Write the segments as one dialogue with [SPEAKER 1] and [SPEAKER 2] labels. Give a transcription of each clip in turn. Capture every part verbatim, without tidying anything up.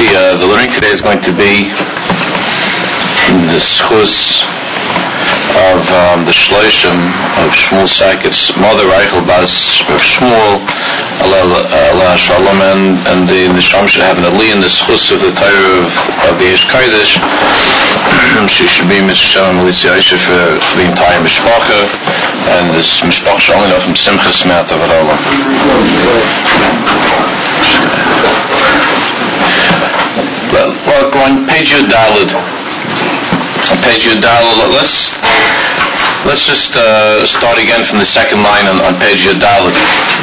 [SPEAKER 1] see, uh, the learning today is going to be the schus of um, the Shloshim of Shmuel Saket's mother, Reichel Bas of Shmuel, Allah Shalom, and, and the Nisham should have an Ali in the schus of the Torah of, of the Eish Kodesh. She should be Mitzvah Melitzi Aisha for the entire Mishpacha, and this Mishpacha should only know from Simchas Me'at of Olam. Well, well, on page Yudalid, on page Yudalid, let's let's just uh, start again from the second line on, on page Yudalid.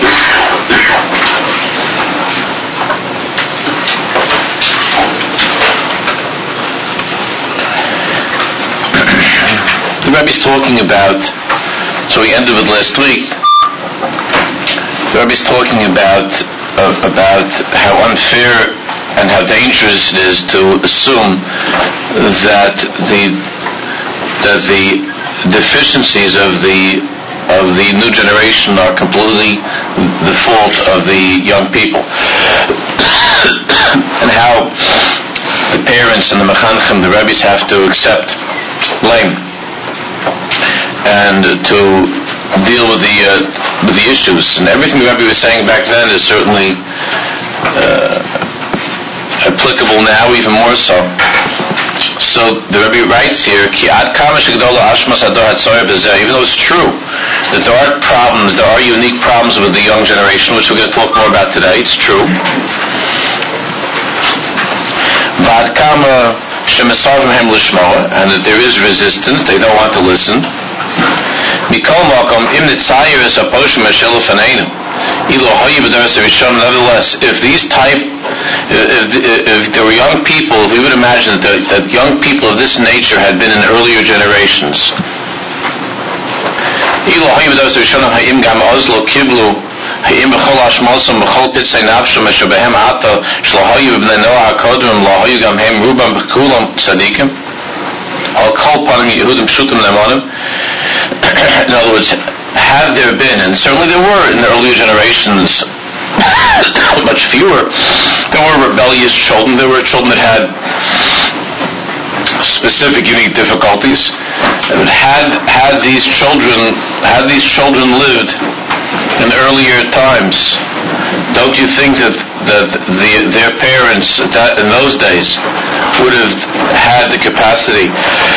[SPEAKER 1] The Rebbe's talking about, so we ended with last week. The Rebbe's talking about uh, about how unfair and how dangerous it is to assume that the that the deficiencies of the of the new generation are completely the fault of the young people, and how the parents and the mechanchim, the Rebbes, have to accept blame and to deal with the uh, with the issues. And everything the Rebbe was saying back then is certainly uh, applicable now, even more so. So the Rebbe writes here, even though it's true that there are problems, there are unique problems with the young generation, which we're going to talk more about today, it's true. And that there is resistance, they don't want to listen. Nevertheless, if these type, if, if there were young people, if we would imagine that, that young people of this nature had been in earlier generations, in other words, have there been, and certainly there were in the earlier generations, much fewer, there were rebellious children, there were children that had specific unique difficulties, and had had these children had these children lived in earlier times, don't you think that that the, their parents that in those days would have had the capacity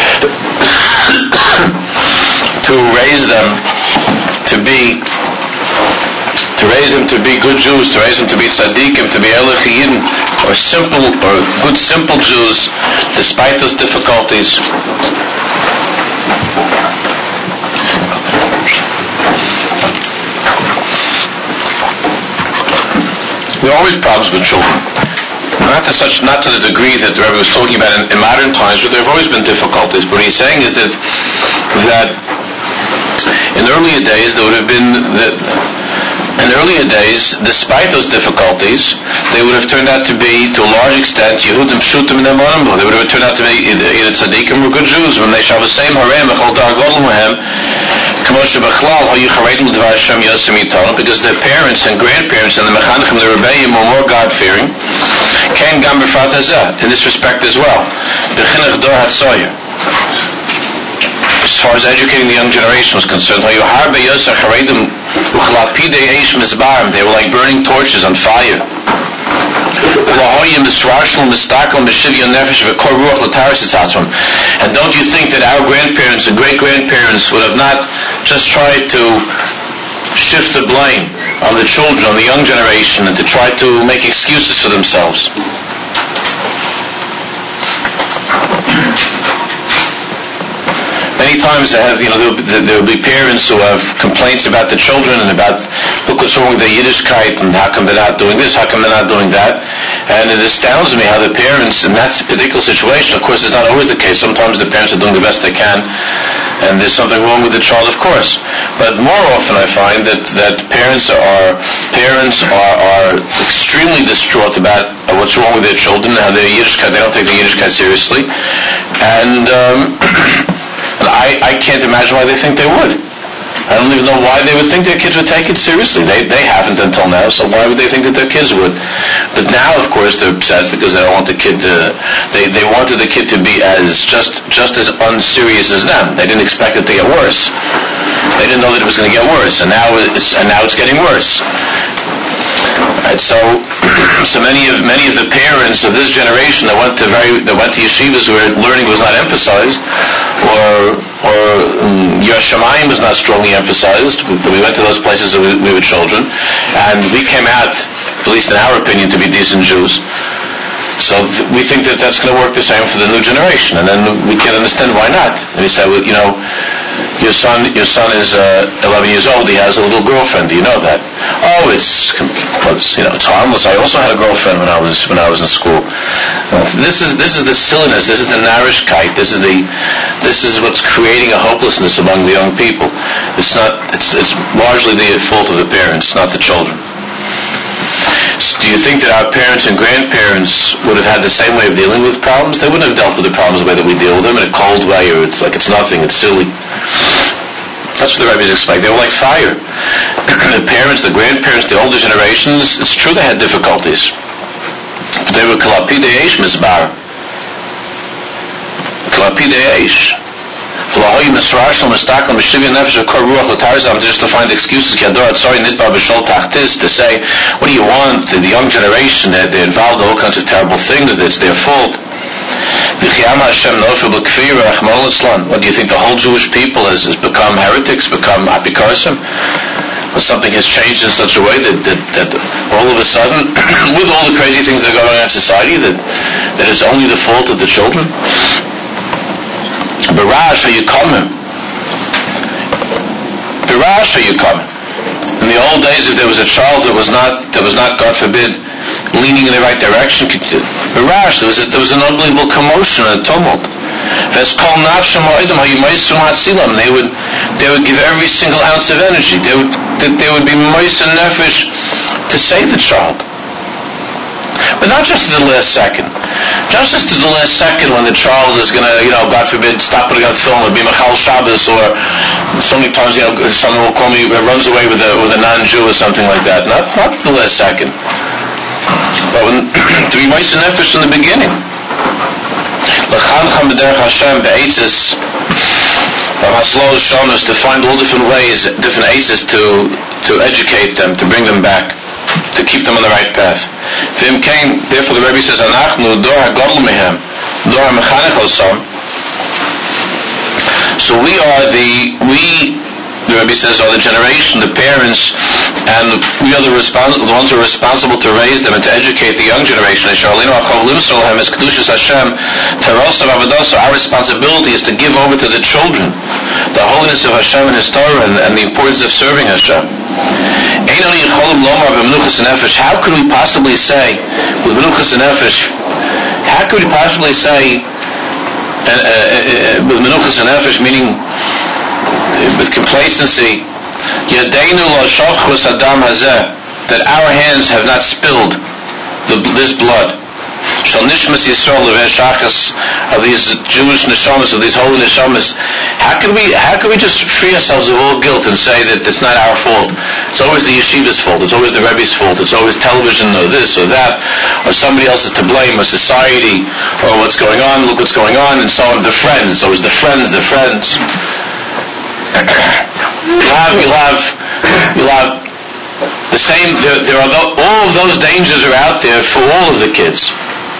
[SPEAKER 1] to raise them to be to raise them to be good Jews, to raise them to be tzaddikim, to be elech yidden, or simple or good simple Jews, despite those difficulties? There are always problems with children. Not to such, not to the degree that the Rebbe was talking about in, in modern times, but there have always been difficulties. But what he's saying is that that in earlier days there would have been that in earlier days, despite those difficulties, they would have turned out to be, to a large extent, Yehudim Pshutim in their Monim. They would have turned out to be either, either tzaddikim or good Jews. When they shall have the same harem echol dar godel mohem, because their parents and grandparents and the mechanchim, the rebellion, were more God-fearing. Ken gam b'frat hazeh, in this respect as well. B'chinuch dor hatzoyer, as far as educating the young generation was concerned, they were like burning torches on fire. And don't you think that our grandparents and great-grandparents would have not just tried to shift the blame on the children, on the young generation, and to try to make excuses for themselves? Many times they have, you know, there will be parents who have complaints about the children and about, look what's wrong with their Yiddishkeit, and how come they're not doing this, how come they're not doing that. And it astounds me how the parents, in that particular situation, of course it's not always the case, sometimes the parents are doing the best they can, and there's something wrong with the child, of course. But more often I find that, that parents are parents are, are extremely distraught about what's wrong with their children, how their Yiddishkeit, they don't take their Yiddishkeit seriously. And um, And I, I can't imagine why they think they would. I don't even know why they would think their kids would take it seriously. They they haven't until now, so why would they think that their kids would? But now, of course, they're upset because they don't want the kid to. They they wanted the kid to be as just just as unserious as them. They didn't expect it to get worse. They didn't know that it was going to get worse, and now it's and now it's getting worse. Right, so so many of many of the parents of this generation that went to very that went to yeshivas where learning was not emphasized, or or um, Yiras Shamayim was not strongly emphasized. We, we went to those places when we, we were children, and we came out, at least in our opinion, to be decent Jews. So th- we think that that's going to work the same for the new generation, and then we can understand why not. And we say, well, you know, your son, your son is uh, eleven years old. He has a little girlfriend. Do you know that? Oh, it's, it's you know, it's harmless. I also had a girlfriend when I was when I was in school. This is this is the silliness. This is the narishkeit. This is the this is what's creating a hopelessness among the young people. It's not. It's it's largely the fault of the parents, not the children. Do you think that our parents and grandparents would have had the same way of dealing with problems? They wouldn't have dealt with the problems the way that we deal with them, in a cold way, or it's like it's nothing, it's silly. That's what the rabbis explained. They were like fire. The parents, the grandparents, the older generations, it's true they had difficulties. But they were kalapidei eish mizbar. Kalapidei eish. Just to find excuses to say, what do you want? The young generation, they're, they're involved in all kinds of terrible things, it's their fault. What do you think, the whole Jewish people has, has become heretics, become apikarsim? Or something has changed in such a way that, that, that all of a sudden, with all the crazy things that are going on in society, that, that it's only the fault of the children? Barash, are you coming? Barash, are you coming? In the old days, if there was a child that was not, that was not, God forbid, leaning in the right direction, Barash, there was a, there was an unbelievable commotion and a tumult. They would, they would give every single ounce of energy. They would, they would be moist and nefesh to save the child. But not just to the last second. Just as to the last second when the child is going to, you know, God forbid, stop putting on film, or be Machal Shabbos, or so many times, you know, someone will call me, runs away with a with a non-Jew or something like that. Not not the last second. But when, to be moist and nefesh from the beginning. L'chancham b'derech Hashem be'etzes, to find all different ways, different eitzes to to educate them, to bring them back, to keep them on the right path. Therefore the Rebbe says, Anachnu dor hagadol mehem, dor hamechanech osam. So we are the, we, the Rebbe says, are the generation, the parents, and we are the, respons- the ones who are responsible to raise them and to educate the young generation. Our responsibility is to give over to the children the holiness of Hashem and His Torah, and, and the importance of serving Hashem. How could we possibly say, with menuchas nefesh, how could we possibly say, uh, uh, uh, with menuchas nefesh, meaning with complacency, Yadeinu lo shachus adam hazeh, that our hands have not spilled the, this blood. Shal nishmas Yisrael leveshachas, of these Jewish neshamas, of these holy neshamas. How could we? How could we just free ourselves of all guilt and say that it's not our fault? It's always the yeshiva's fault. It's always the Rebbe's fault. It's always television, or this or that, or somebody else is to blame, or society, or what's going on. Look what's going on, and so on. The friends. It's always the friends. The friends. You'll have. You'll have. You'll have the same. There, there are no, all of those dangers are out there for all of the kids.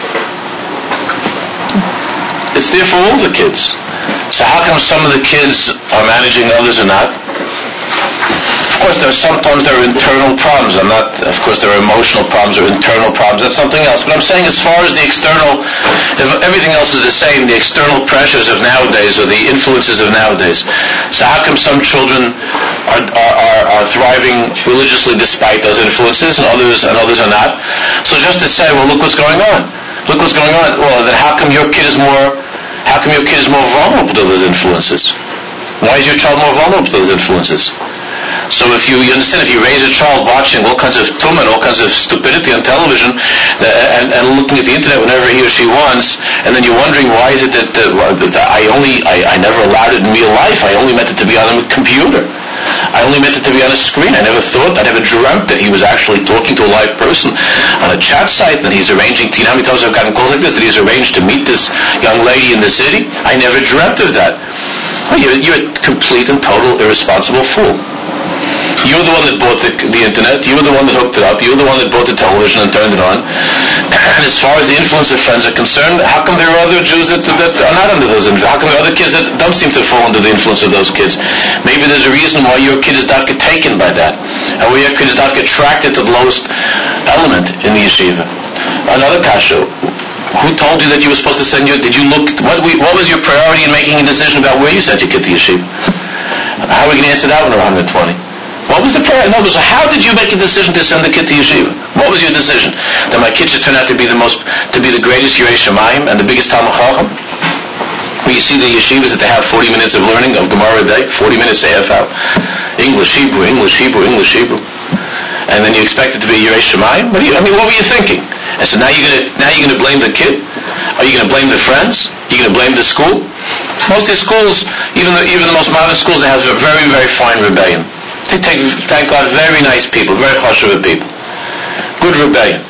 [SPEAKER 1] It's there for all the kids. So how come some of the kids are managing, others are not? Of course, there are sometimes there are internal problems. I'm not. Of course, there are emotional problems or internal problems. That's something else. But I'm saying, as far as the external, if everything else is the same, the external pressures of nowadays or the influences of nowadays. So how come some children are are, are, are thriving religiously despite those influences, and others and others are not? So just to say, well, look what's going on. Look what's going on. Well, then how come your kid is more? How come your kid is more vulnerable to those influences? Why is your child more vulnerable to those influences? So if you, you understand, if you raise a child watching all kinds of tumah, all kinds of stupidity on television, uh, and, and looking at the internet whenever he or she wants, and then you're wondering why is it that, uh, that I only, I, I never allowed it in real life, I only meant it to be on a computer. I only meant it to be on a screen. I never thought, I never dreamt that he was actually talking to a live person on a chat site, and he's arranging, you know how many times I've gotten calls like this, that he's arranged to meet this young lady in the city? I never dreamt of that. Well, you're, you're a complete and total irresponsible fool. You're the one that bought the, the internet. You were the one that hooked it up. You were the one that bought the television and turned it on. And as far as the influence of friends are concerned, how come there are other Jews that, that are not under those influences? How come there are other kids that don't seem to fall under the influence of those kids? Maybe there's a reason why your kid does not get taken by that, and why your kid does not get attracted to the lowest element in the yeshiva. Another kasha. Who told you that you were supposed to send your? Did you look? What, what was your priority in making a decision about where you sent your kid to yeshiva? How are we going to answer that when we're one hundred twenty? What was the prayer? No, so how did you make a decision to send the kid to yeshiva? What was your decision? That my kid should turn out to be the most, to be the greatest Yirei Shamayim and the biggest Talmid Chacham? Where you see the yeshivas that they have forty minutes of learning of Gemara a day, forty minutes, a half hour. English, Hebrew, English, Hebrew, English, Hebrew. And then you expect it to be Yirei Shamayim? What do you, I mean, what were you thinking? And so now you're going to, now you're going to blame the kid? Are you going to blame the friends? Are you going to blame the school? Most of these schools, even the, even the most modern schools, they have a very, very fine rebellion. They take, thank God, very nice people, very chashuva people. Good rebellion.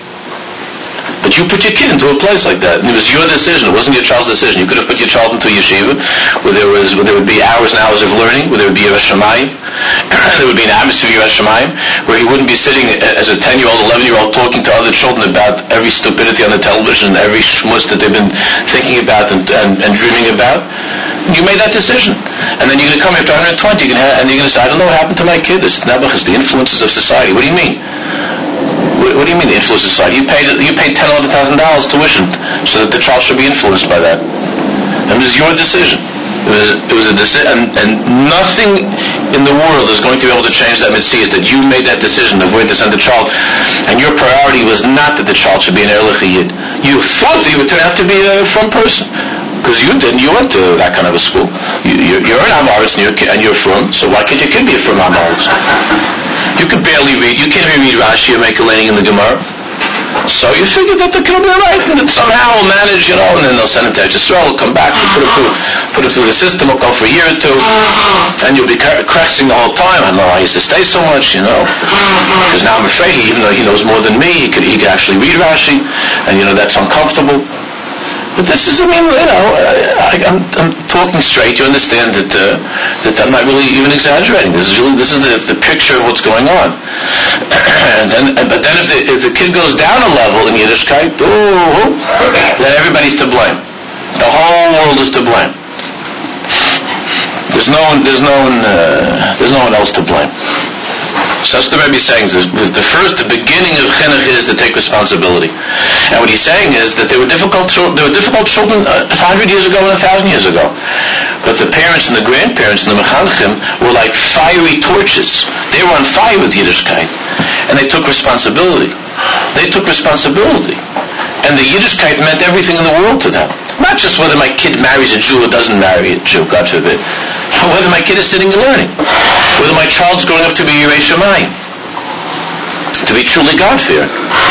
[SPEAKER 1] But you put your kid into a place like that, and it was your decision. It wasn't your child's decision. You could have put your child into a yeshiva, where there was, where there would be hours and hours of learning, where there would be Yirei Shamayim, there would be an atmosphere of Yirei Shamayim, where he wouldn't be sitting as a ten-year-old, eleven-year-old talking to other children about every stupidity on the television, every schmutz that they've been thinking about and, and, and dreaming about. You made that decision. And then you're going to come after one hundred twenty, you're going to have, and you're going to say, I don't know what happened to my kid. It's Nebuch, it's the influences of society. What do you mean? What, what do you mean the influence of society? You paid you paid ten, eleven thousand dollars tuition so that the child should be influenced by that. And it was your decision. It was, it was a decision, and, and nothing in the world is going to be able to change that mitzvah, is that you made that decision of where to send the child, and your priority was not that the child should be an Erlich Yid. You thought that you would turn out to be a frum person. Because you didn't, you went to that kind of a school. You, you're, you're an Amoritz and you're, and you're from, so why can't your kid be a from Amoritz? You could barely read, you can't even read Rashi or make a landing in the Gemara. So you figured that the kid will be alright, and that somehow will manage, you know, and then they'll send him to Eretz Yisrael, he'll come back, we'll put him through, put him through the system, he'll go for a year or two, and you'll be cracking the whole time. I don't know why he has to stay so much, you know, because now I'm afraid, he, even though he knows more than me, he could, he could actually read Rashi, and you know, that's uncomfortable. But this is, I mean, you know, I, I'm, I'm talking straight. You understand that uh, that I'm not really even exaggerating. This is really, this is the, the picture of what's going on. and then, but then if the, if the kid goes down a level in Yiddishkeit, ooh, then everybody's to blame. The whole world is to blame. There's no one. There's no one. Uh, there's no one else to blame. So that's the Rebbe saying. The first, the beginning of chinuch is to take responsibility. And what he's saying is that there were difficult, there were difficult children a hundred years ago and a thousand years ago. But the parents and the grandparents and the mechanchim were like fiery torches. They were on fire with Yiddishkeit, and they took responsibility. They took responsibility, and the Yiddishkeit meant everything in the world to them. Not just whether my kid marries a Jew or doesn't marry a Jew, God forbid. Whether my kid is sitting and learning. Whether my child's growing up to be Yirei Shamayim. To be truly God-fearing.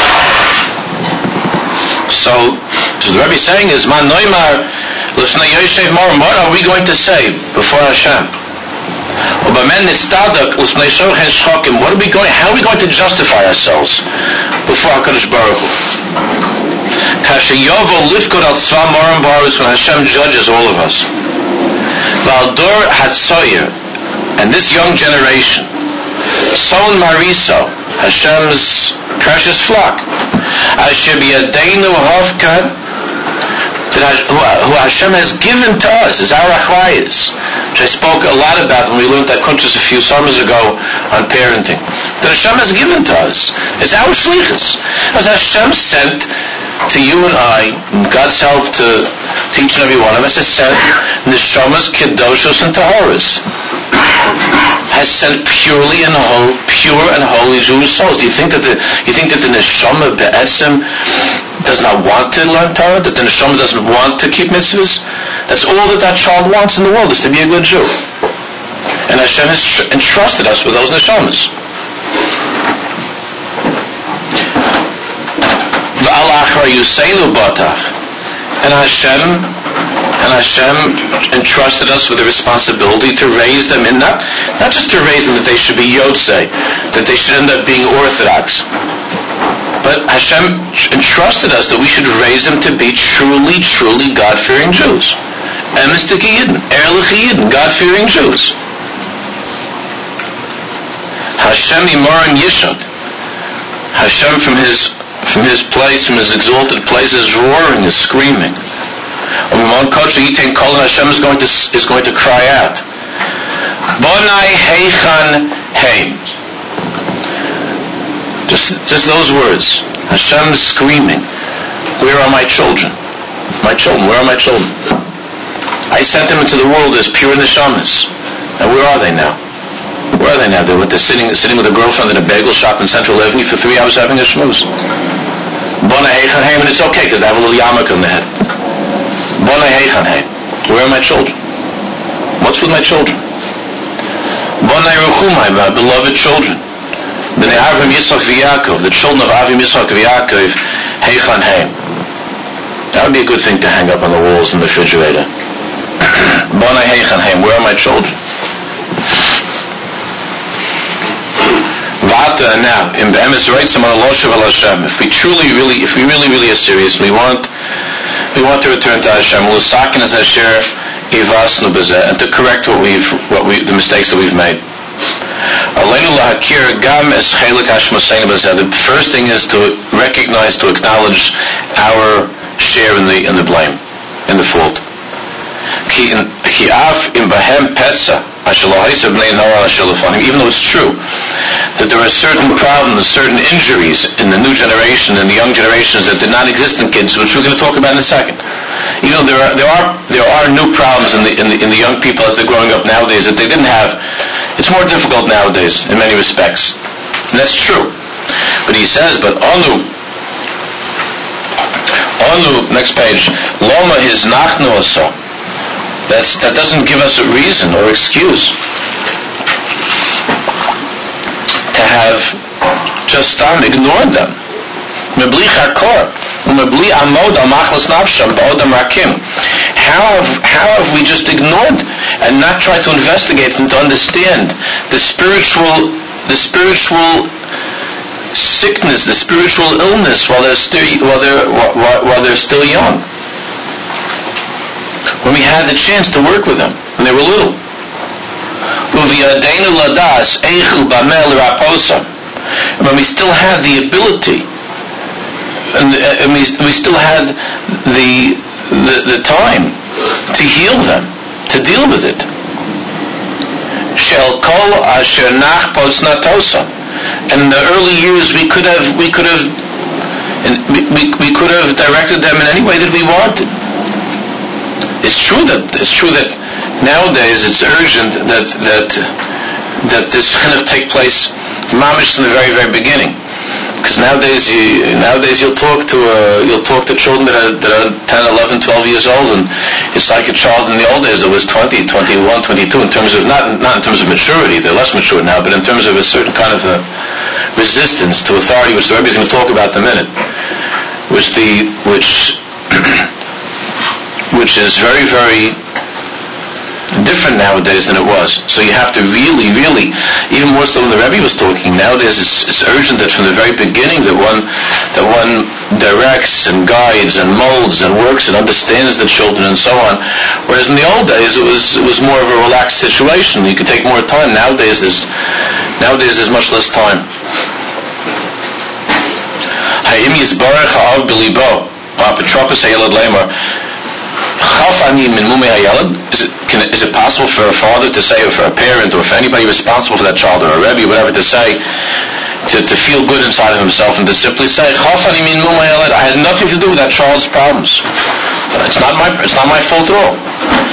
[SPEAKER 1] So, so the Rebbe is saying is, Man noimar, l'fnei Yoshev Mor, what are we going to say before Hashem? Ubamen nitzdadak, l'fnei shochen shchokim, what are we going, how are we going to justify ourselves before HaKadosh Baruch Hu? Kasher yovo lifkod al tzva morim barus, when Hashem judges all of us. Valdor Hatsoyer, and this young generation, Son Mariso, Hashem's precious flock, Asher b'yadeinu havkan, who Hashem has given to us, is our achrayis, which I spoke a lot about when we learned that kuntres a few summers ago on parenting. That Hashem has given to us. It's our shlichus. As Hashem sent to you and I, God's help to, to each and every one of us, has sent neshamas, kiddoshos, and tahoras. Has sent purely and whole, pure and holy Jewish souls. Do you think that the you think that the neshama be'etzim does not want to learn Torah? That the neshama doesn't want to keep mitzvahs? That's all that that child wants in the world, is to be a good Jew. And Hashem has tr- entrusted us with those neshamas. And Hashem And Hashem entrusted us with the responsibility to raise them, in not, not just to raise them that they should be Yotzei, that they should end up being Orthodox. But Hashem entrusted us that we should raise them to be truly, truly God-fearing Jews. Emes Yidden, Ehrlich Yidden, God-fearing Jews. Hashem Imaran Yishon. Hashem from his from his place, from his exalted place, is roaring, is screaming. Hashem is going to is going to cry out, Bonai Heichan Heim. Just just those words. Hashem is screaming, where are my children? My children, where are my children? I sent them into the world as pure neshamas. And where are they now? Where are they now? They're, with, they're sitting, sitting with a girlfriend in a bagel shop in Central Avenue for three hours having a schmooze. Bonai Heichan Heim, and it's okay because they have a little yarmulke on their head. Bonai Heichan Heim. Where are my children? What's with my children? Bonai Ruchumai, my beloved children. B'nei Avram Yitzchak v'Yaakov, the children of Avram Yitzchak v'Yaakov, Heichan Heim. That would be a good thing to hang up on the walls in the refrigerator. Bonai Heichan Heim. Where are my children? Vata, and now, in Be'emes Reitzim on Eloshav al Hashem, if we truly, really, if we really, really are serious, we want, we want to return to Hashem, l'sakin as Hasher ivasnu b'zeh, and to correct what we've, what we, the mistakes that we've made. Aleinu lahakir gam es chelik hashmaseinu b'zeh. The first thing is to recognize, to acknowledge our share in the in the blame, in the fault. Ki af im bahem petza. Even though it's true that there are certain problems, certain injuries in the new generation and the young generations that did not exist in kids, which we're going to talk about in a second. You know, there are there are there are new problems in the in the in the young people as they're growing up nowadays that they didn't have. It's more difficult nowadays in many respects, and that's true. But he says, but Anu, Anu, next page, Loma his nachnu asa. That's, that doesn't give us a reason or excuse to have just um, ignored them. How have, how have we just ignored and not tried to investigate and to understand the spiritual the spiritual sickness, the spiritual illness while they're still while they're while, while they're still young? When we had the chance to work with them when they were little. And when we still had the ability and, and we, we still had the, the the time to heal them, to deal with it. And in the early years we could have we could have we, we, we could have directed them in any way that we wanted. It's true that it's true that nowadays it's urgent that that that this kind of take place mamish in the very very beginning, because nowadays you nowadays you'll talk to uh, you'll talk to children that are that are ten, eleven, twelve years old, and it's like a child in the old days that was twenty, twenty-one, twenty-two in terms of not not in terms of maturity. They're less mature now, but in terms of a certain kind of a resistance to authority, which the Rebbe is going to talk about in a minute, which the which. which is very, very different nowadays than it was. So you have to really, really, even more so when the Rebbe was talking, nowadays it's, it's urgent that from the very beginning that one that one directs and guides and molds and works and understands the children and so on. Whereas in the old days it was it was more of a relaxed situation. You could take more time. Nowadays there's nowadays there's much less time. Ha'im yisbarach ha'av b'libo ha'apotropos ha'yelad leimar. Is it, can it, is it possible for a father to say, or for a parent, or for anybody responsible for that child, or a rebbe, whatever, to say, to, to feel good inside of himself and to simply say, I had nothing to do with that child's problems. It's not my it's not my fault at all.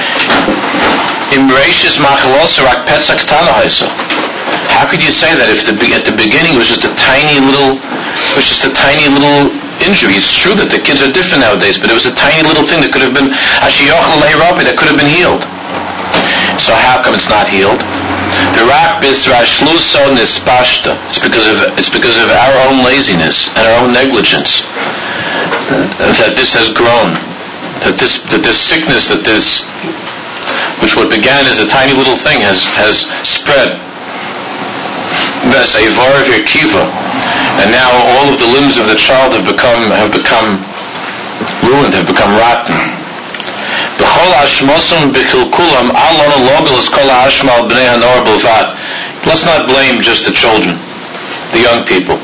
[SPEAKER 1] How could you say that if the, at the beginning it was just a tiny little, it was just a tiny little injury? It's true that the kids are different nowadays, but it was a tiny little thing that could have been that could have been healed. So how come it's not healed? It's because of it's because of our own laziness and our own negligence that this has grown. that this that this sickness, that this, which what began as a tiny little thing, has has spread. And now all of the limbs of the child have become have become ruined, have become rotten. Let's not blame just the children, the young people.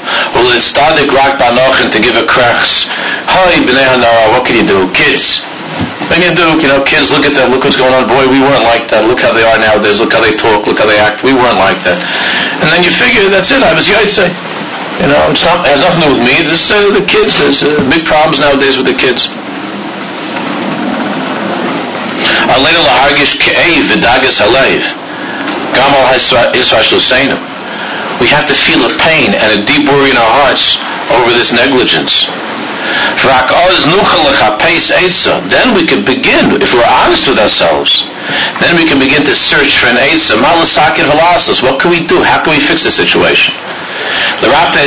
[SPEAKER 1] To give a krachs, what can you do? Kids. What can you do? You know, kids, look at them, look what's going on. Boy, we weren't like that. Look how they are nowadays. Look how they talk. Look how they act. We weren't like that. And then you figure, that's it. I was yaitse. You know, it's not, it has nothing to do with me. This uh, the kids. There's uh, big problems nowadays with the kids. We have to feel a pain and a deep worry in our hearts over this negligence. Then we can begin, if we're honest with ourselves, then we can begin to search for an eitzah. What can we do? How can we fix the situation? I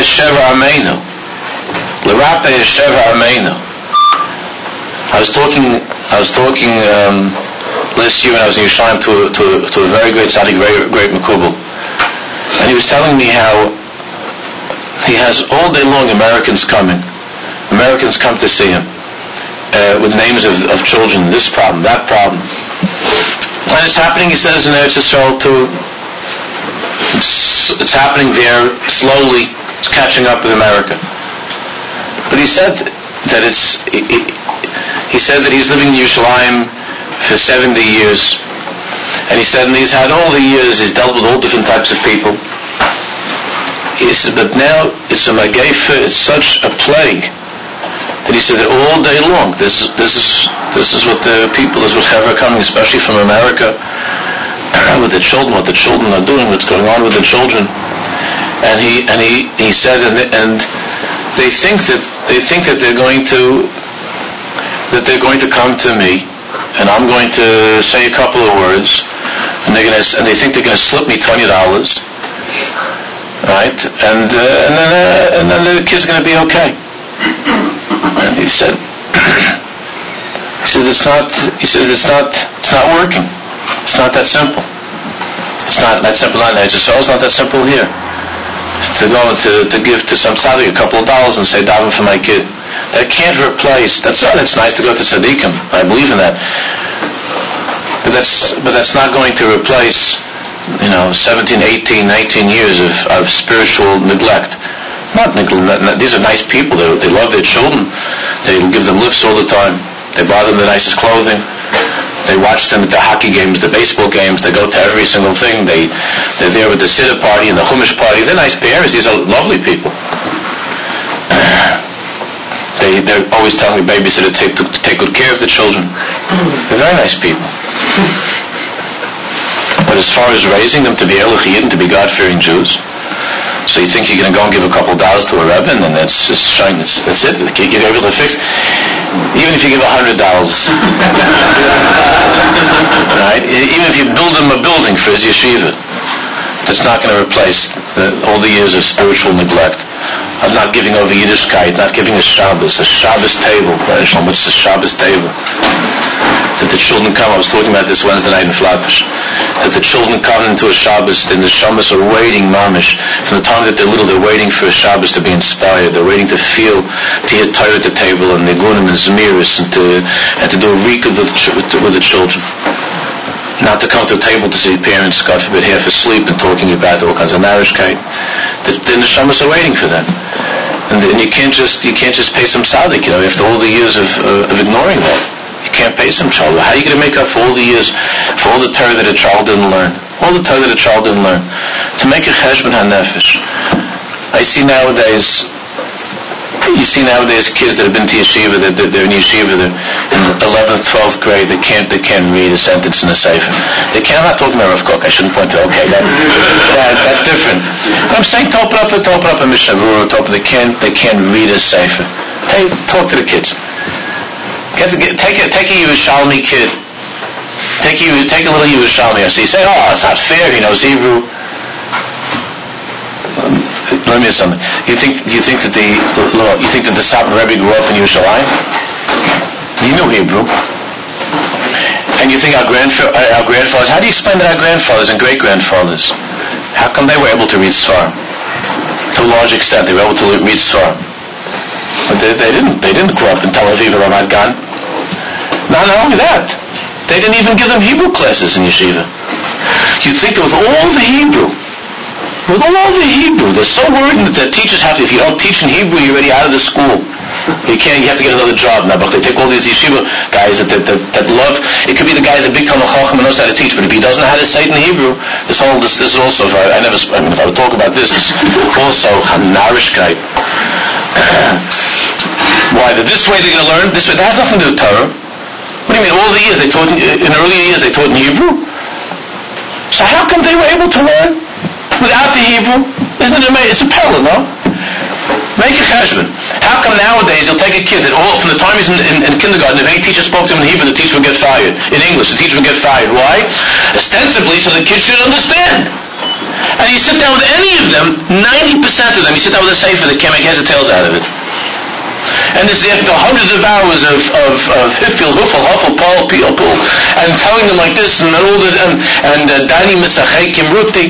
[SPEAKER 1] was talking, I was talking um, last year when I was in Yerushalayim to a, to a, to a very great tzaddik, very great Mekubal, and he was telling me how he has all day long Americans coming. Americans come to see him uh, with names of, of children, this problem, that problem. And it's happening, he says, in Eretz Yisrael too. It's, it's happening there slowly. It's catching up with America. But he said that it's, he, he said that he's living in Yerushalayim for seventy years. And he said, and he's had all the years, he's dealt with all different types of people. He said, but now it's a mageifa, it's such a plague, that he said that all day long, this, this is this is what the people, this is what Chaver are coming, especially from America, with the children, what the children are doing, what's going on with the children. And he and he, he said, and they, and they think that they think that they're going to that they're going to come to me, and I'm going to say a couple of words, and they're going to and they think they're going to slip me twenty dollars, right? And uh, and then uh, and then the kid's going to be okay. And he said, he said it's not. He said it's not. It's not working. It's not that simple. It's not that simple. Not it's not that simple here. To go and to, to give to some tzaddik a couple of dollars and say daven for my kid. That can't replace. That's oh, that's nice to go to tzaddikim. I believe in that. But that's but that's not going to replace, you know, seventeen, eighteen, nineteen years of, of spiritual neglect. Not, not, these are nice people. They, they love their children. They give them lifts all the time. They buy them the nicest clothing. They watch them at the hockey games, the baseball games. They go to every single thing. They, they're there with the Siddur party and the Chumash party. They're nice parents. These are lovely people. They, they're always telling me babysitter to take, to take good care of the children. They're very nice people. But as far as raising them to be Eloch Yidden, to be God-fearing Jews, so you think you're going to go and give a couple of dollars to a rebbe, and then that's just shine. That's, that's it. You're able to fix. Even if you give a hundred dollars, right? Even if you build him a building for his yeshiva, that's not going to replace the, all the years of spiritual neglect, of not giving over Yiddishkeit, not giving a Shabbos, a Shabbos table. Right? What's the Shabbos table? That the children come, I was talking about this Wednesday night in Flatbush, that the children come into a Shabbos, and the Shabbos are waiting, mamish, from the time that they're little, they're waiting for a Shabbos to be inspired, they're waiting to feel, to hear Torah at the table, and Nigunim and Zemiris, and to, and to do a rikud with, with, with the children. Not to come to a table to see parents, God forbid, half asleep and talking about all kinds of narishkeit. The, the Neshamas are waiting for them. And, and you can't just, you can't just pay some tzaddik, you know, after all the years of, uh, of ignoring that. You can't pay some child. How are you going to make up for all the years, for all the Torah that a child didn't learn? All the Torah that a child didn't learn. To make a cheshbon hanefesh. I see nowadays, you see nowadays kids that have been to yeshiva, that they're, they're in yeshiva, they're in eleventh, twelfth grade, they can't, they can't read a sentence in a sefer. They can't, I'm not talking about Rav Kook, I shouldn't point to, okay, that, that, that's different. But I'm saying, to open up, to open up a Mishnah Berurah, to open, they can't, they can't read a sefer. Hey, talk to the kids. Get to get, take a take a Yerushalmi kid. Take you take a little Yerushalmi. So you say, oh, it's not fair. He knows Hebrew. Um, let me ask something. You think you think that the you think that the Satmar Rebbe grew up in Yerushalayim? He knew Hebrew. And you think our, grandfa- our grandfathers, how do you explain that our grandfathers and great-grandfathers, how come they were able to read Sfarim? To a large extent, they were able to read Sfarim. But they, they didn't. They didn't grow up in Tel Aviv or Ramat Gan. Not only that, they didn't even give them Hebrew classes in yeshiva. You'd think that with all the Hebrew, with all the Hebrew, they're so worried that teachers have to, if you don't teach in Hebrew, you're already out of the school. You can't, you have to get another job now. But they take all these yeshiva guys that, that, that, that love, it could be the guys that big Talmud Chacham and knows how to teach, but if he doesn't know how to say it in Hebrew, this whole, this, this is also, if I, I never, I mean, if I would talk about this, it's also Hanarishkeit. Why? That this way they're going to learn, this way, that has nothing to do with Torah. What do you mean, all the years they taught, in, in earlier years they taught in Hebrew? So how come they were able to learn without the Hebrew? Isn't it amazing? It's a parallel, no? Make a cheshbon. How come nowadays you'll take a kid that all from the time he's in, in, in kindergarten, if any teacher spoke to him in Hebrew, the teacher would get fired. In English, the teacher would get fired. Why? Ostensibly, so the kid should understand. And you sit down with any of them, ninety percent of them, you sit down with a sefer that can't make heads or tails out of it. And this is after hundreds of hours of of, of hifil, hufal, huffal, paul, peel, pool, and telling them like this, and all that, and and dani misachei kimruti,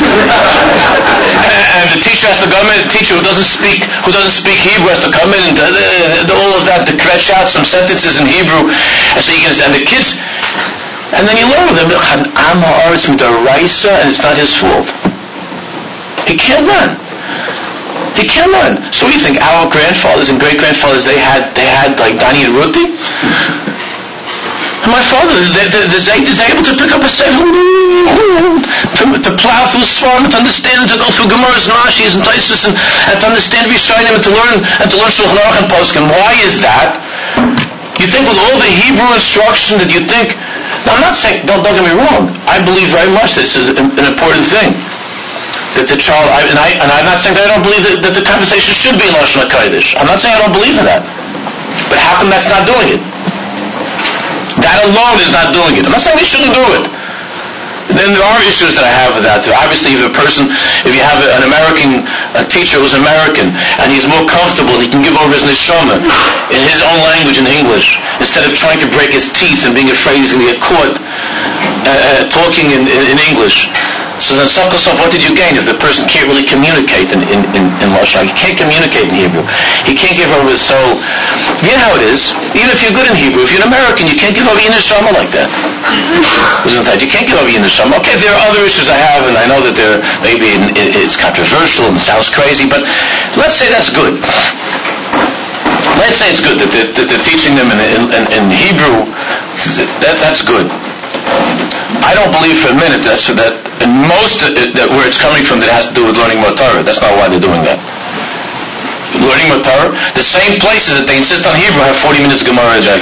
[SPEAKER 1] and the teacher has to come in. The teacher who doesn't speak who doesn't speak Hebrew has to come in and uh, all of that to kvetch out some sentences in Hebrew, and so you can and the kids, and then you learn with them. Am ha'aretz midaraisa, and it's not his fault. He can't learn. He can't learn. So we think our grandfathers and great-grandfathers, they had they had like Dani and Ruti? And my father, they, they, they're able to pick up a sefer, to, to plow through Sfarim, to understand, and to go through Gemaras and Rashis and Taisus, and, and to understand Rishonim, and to learn, and to learn Shulchan Aruch and Poskim. Why is that? You think with all the Hebrew instruction that you think, now I'm not saying, don't, don't get me wrong, I believe very much that it's an, an important thing. That the child, I, and, I, and I'm not saying that I don't believe that, that the conversation should be in Lashon HaKodesh. I'm not saying I don't believe in that. But how come that's not doing it? That alone is not doing it. I'm not saying they shouldn't do it. Then there are issues that I have with that too. Obviously, if a person, if you have an American a teacher who's American, and he's more comfortable, he can give over his neshama in his own language in English, instead of trying to break his teeth and being afraid he's going to get caught uh, uh, talking in, in, in English. So then, Sof Kosof, what did you gain if the person can't really communicate in in in, in Lashon? He can't communicate in Hebrew. He can't give over his soul. You know how it is. Even if you're good in Hebrew, if you're an American, you can't give over your neshama like that. Isn't that? You can't give over your neshama. Okay, there are other issues I have, and I know that there maybe it's controversial and sounds crazy, but let's say that's good. Let's say it's good that they're, that they're teaching them in, in, in Hebrew. That that's good. I don't believe for a minute that's, that in most of it, that where it's coming from that has to do with learning more Torah. That's not why they're doing that. Learning more Torah, the same places that they insist on Hebrew have forty minutes Gemara a day.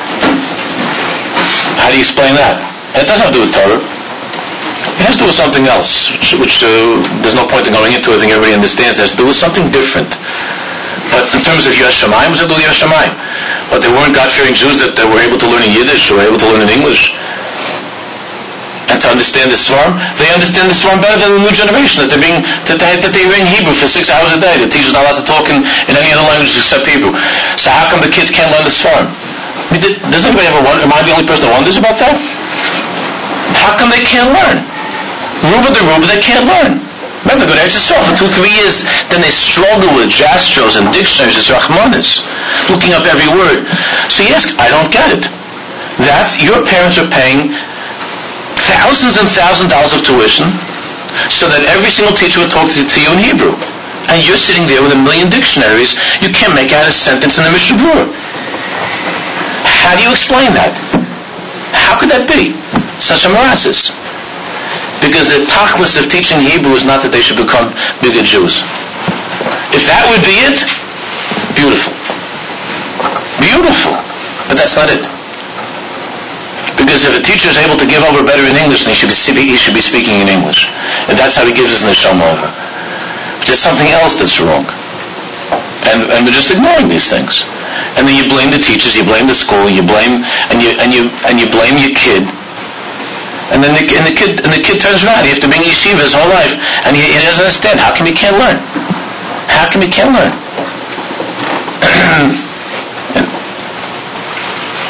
[SPEAKER 1] How do you explain that? And it doesn't have to do with Torah. It has to do with something else, which, which uh, there's no point in going into it. I think everybody understands. It has to do with something different. But in terms of Yiras Shamayim, what's it do with Yiras Shamayim? But they weren't God-fearing Jews that, that were able to learn in Yiddish or were able to learn in English. And to understand the Sfarim, they understand the Sfarim better than the new generation, that they're being, that they, that they read Hebrew for six hours a day. The teacher's not allowed to talk in, in any other languages except Hebrew. So how come the kids can't learn the Sfarim? I mean, did, does anybody ever wonder, am I the only person that wonders about that? How come they can't learn? Ruba the Ruba, they can't learn. Remember, they go to Eretz Yisrael for two, three years, then they struggle with Jastros and dictionaries, it's Rachmanis, looking up every word. So you ask, I don't get it. That your parents are paying thousands and thousands of dollars of tuition so that every single teacher would talk to, to you in Hebrew. And you're sitting there with a million dictionaries, you can't make out a sentence in the Mishnah Berurah. How do you explain that? How could that be? Such a morasis. Because the tachlis of teaching Hebrew is not that they should become bigger Jews. If that would be it, beautiful. Beautiful. But that's not it. Because if a teacher is able to give over better in English, then he should be, he should be speaking in English. And that's how he gives his neshama over. There's something else that's wrong. And, and we're just ignoring these things. And then you blame the teachers, you blame the school, you blame, and you, and you, and you blame your kid. And then the, and the kid, and the kid turns around. He has to be in yeshiva his whole life, and he, he doesn't understand. How come he can't learn? How come he can't learn?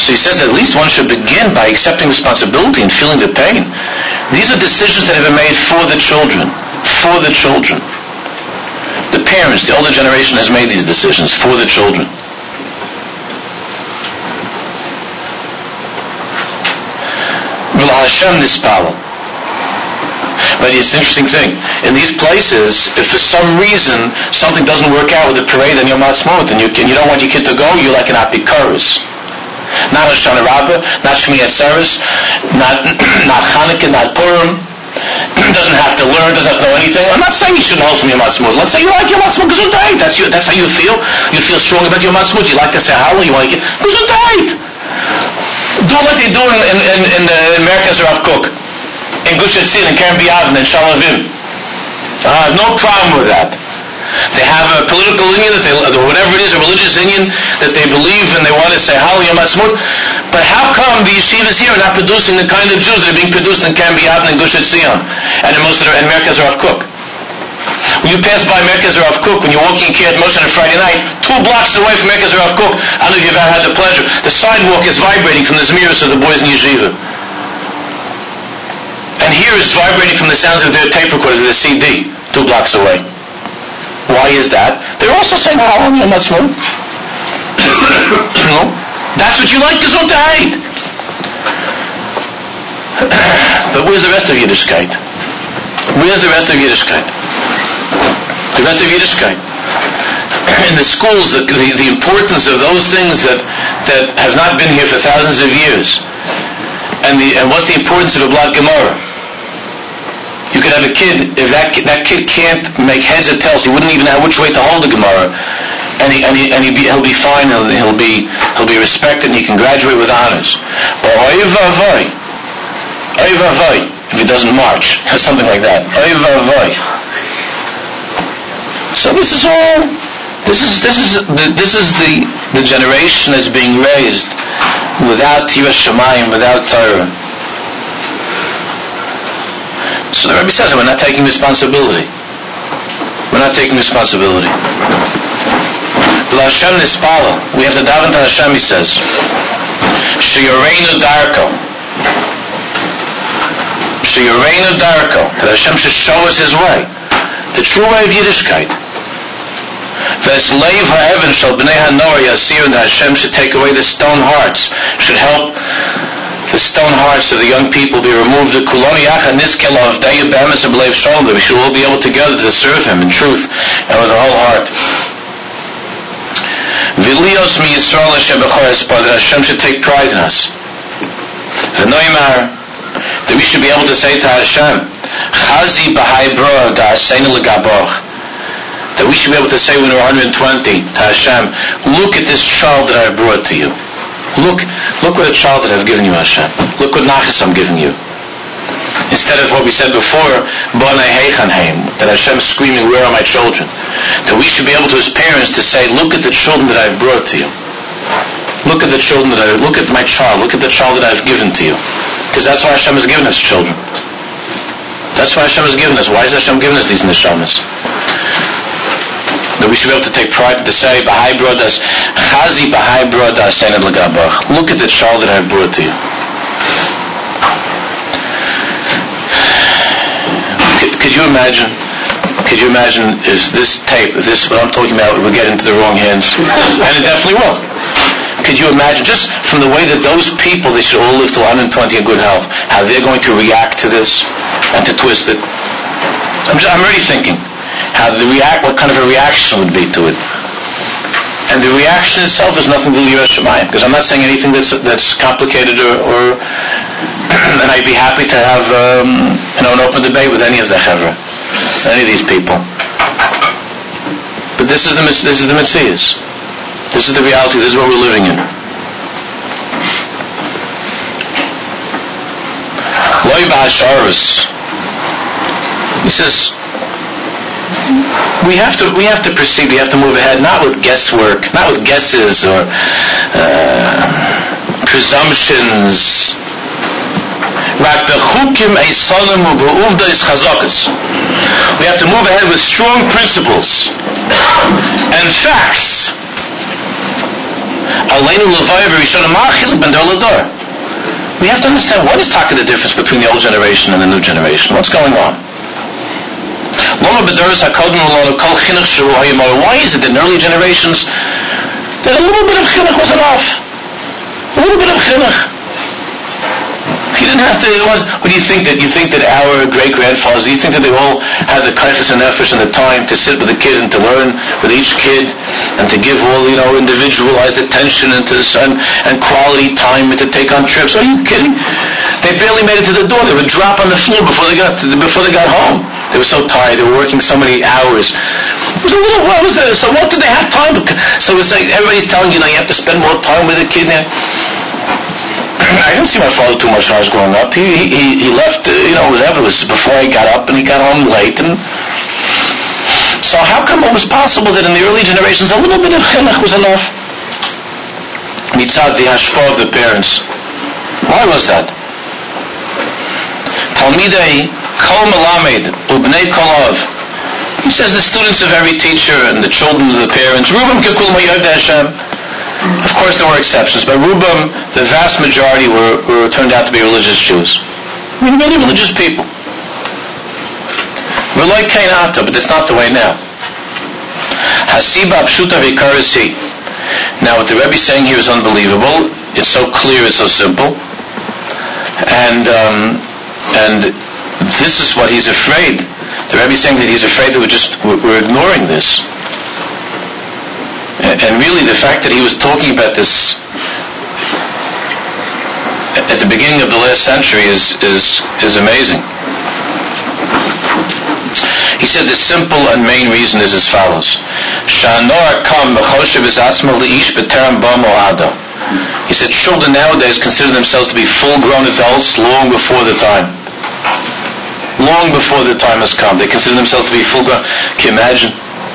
[SPEAKER 1] So he says that at least one should begin by accepting responsibility and feeling the pain. These are decisions that have been made for the children. For the children. The parents, the older generation has made these decisions for the children. Hashem nispalo. But it's an interesting thing. In these places, if for some reason something doesn't work out with the parade on Yom Ha'atzmaut and you, and you don't want your kid to go, you're like an apikaris. Not Hoshana Rabbah, not Shmini Atzeres, not not Chanukah, not Purim. Doesn't have to learn, doesn't have to know anything. I'm not saying you shouldn't hold from Yom Ha'atzmaut. Let's say you like Yom Ha'atzmaut, Gesundheit. That's you. That's how you feel. You feel strong about Yom Ha'atzmaut. You like to say Hallel. You want to get Gesundheit. Do what they do in in in, in the in Merkaz Rav Kook, in Gush Etzion, in Kerem B'Yavin, in Shalavim. I have no problem with that. They have a political union, that they, or whatever it is, a religious union that they believe and they want to say Hallel Yom Ha'atzmaut. But how come the yeshivas here are not producing the kind of Jews that are being produced in Kerem B'Yavin and Gush Etzion and in most of the in Merkaz Rav Kook? When you pass by Merkaz Rav Kook, when you're walking in Kiryat Moshe on a Friday night, two blocks away from Merkaz Rav Kook, I don't know if you've ever had the pleasure, the sidewalk is vibrating from the zmiris of the boys in yeshiva. And here it's vibrating from the sounds of their tape recorders, their C D, two blocks away. Why is that? They're also saying, oh, I'm not smoking. No? That's what you like, Gesundheit. But where's the rest of Yiddishkeit? Where's the rest of Yiddishkeit? The rest of Yiddishkeit. In the schools, the, the, the importance of those things that, that have not been here for thousands of years. And, the, and what's the importance of a blood Gemara? You could have a kid, if that kid, that kid can't make heads or tails, he wouldn't even know which way to hold the Gemara. And, he, and, he, and he be, he'll be fine, he'll, he'll, be, he'll be respected, and he can graduate with honors. But oy vavoy, oy vavoy, if he doesn't march, something like that. Oy vavoy. So this is all, this is this is the, this is the, the generation that's being raised without Yiras Shamayim, without Torah. So the Rebbe says that we're not taking responsibility. We're not taking responsibility. L'Hashem nispala. We have to daven to Hashem, he says. Sheyoreinu darko. Sheyoreinu darko. That Hashem should show us his way. The true way of Yiddishkeit. Ves leiv ha'evan shel b'nei ha'noar yasir, and Hashem should take away the stone hearts, should help the stone hearts of the young people be removed. We should all be able together to serve him in truth and with our whole heart. That Hashem should take pride in us. That we should be able to say to Hashem, that we should be able to say when we're one hundred twenty to Hashem, look at this child that I brought to you. Look, look what a child that I've given you, Hashem. Look what nachas I'm giving you. Instead of what we said before, Bonai Heichan Heim, that Hashem's screaming, where are my children? That we should be able to, as parents, to say, look at the children that I've brought to you. Look at the children that I, look at my child, look at the child that I've given to you. Because that's why Hashem has given us children. That's why Hashem has given us. Why has Hashem given us these neshamas? That we should be able to take pride to say, Bahai brodas, Chazi Bahai brodas, look at the child that I've brought to you. Could, could you imagine, could you imagine if this tape, if this, what I'm talking about, will get into the wrong hands? And it definitely will. Could you imagine, just from the way that those people, they should all live to one hundred twenty in good health, how they're going to react to this and to twist it? I'm, just, I'm already thinking. How the react, what kind of a reaction would be to it, and the reaction itself is nothing to do with Yiras Shamayim, because I'm not saying anything that's that's complicated or, or and I'd be happy to have um, you know an open debate with any of the chevra, any of these people. But this is the this is the Metzias. This is the reality. This is what we're living in. Loi b'hasharos. He says. We have to we have to proceed, we have to move ahead, not with guesswork, not with guesses or uh, presumptions. We have to move ahead with strong principles and facts. We have to understand what is talking the difference between the old generation and the new generation. What's going on? Why is it that in early generations that a little bit of chinuch was enough? A little bit of chinuch. You didn't have to. It was, what do you think that you think that our great grandfathers? Do you think that they all had the kaiches and efforts and the time to sit with a kid and to learn with each kid and to give all, you know, individualized attention and to and, and quality time and to take on trips? Are you kidding? They barely made it to the door. They would drop on the floor before they got to, before they got home. They were so tired. They were working so many hours. It was a little. What was there? So what did they have time? So it's like everybody's telling you, you know, you have to spend more time with a kid now. I didn't see my father too much when I was growing up. He he, he left, uh, you know, whatever. It was before I got up, and he got home late. And so how come it was possible that in the early generations a little bit of chinuch was enough? Mitzad the hashpah of the parents. Why was that? Talmidei kol melamed ubnei kol av. He says the students of every teacher and the children of the parents. Rubam kekul mayod Hashem. Of course, there were exceptions, but Rubam, the vast majority, were, were turned out to be religious Jews. I mean, many religious people. We're like Kainata, but that's not the way now. Hasiba pshuta v'karasi. Now, what the Rebbe is saying here is unbelievable. It's so clear, it's so simple, and um, and this is what he's afraid. The Rebbe is saying that he's afraid that we're just we're, we're ignoring this. And really, the fact that he was talking about this at the beginning of the last century is is is amazing. He said the simple and main reason is as follows: He said children nowadays consider themselves to be full-grown adults long before the time. Long before the time has come, they consider themselves to be full-grown. Can you imagine?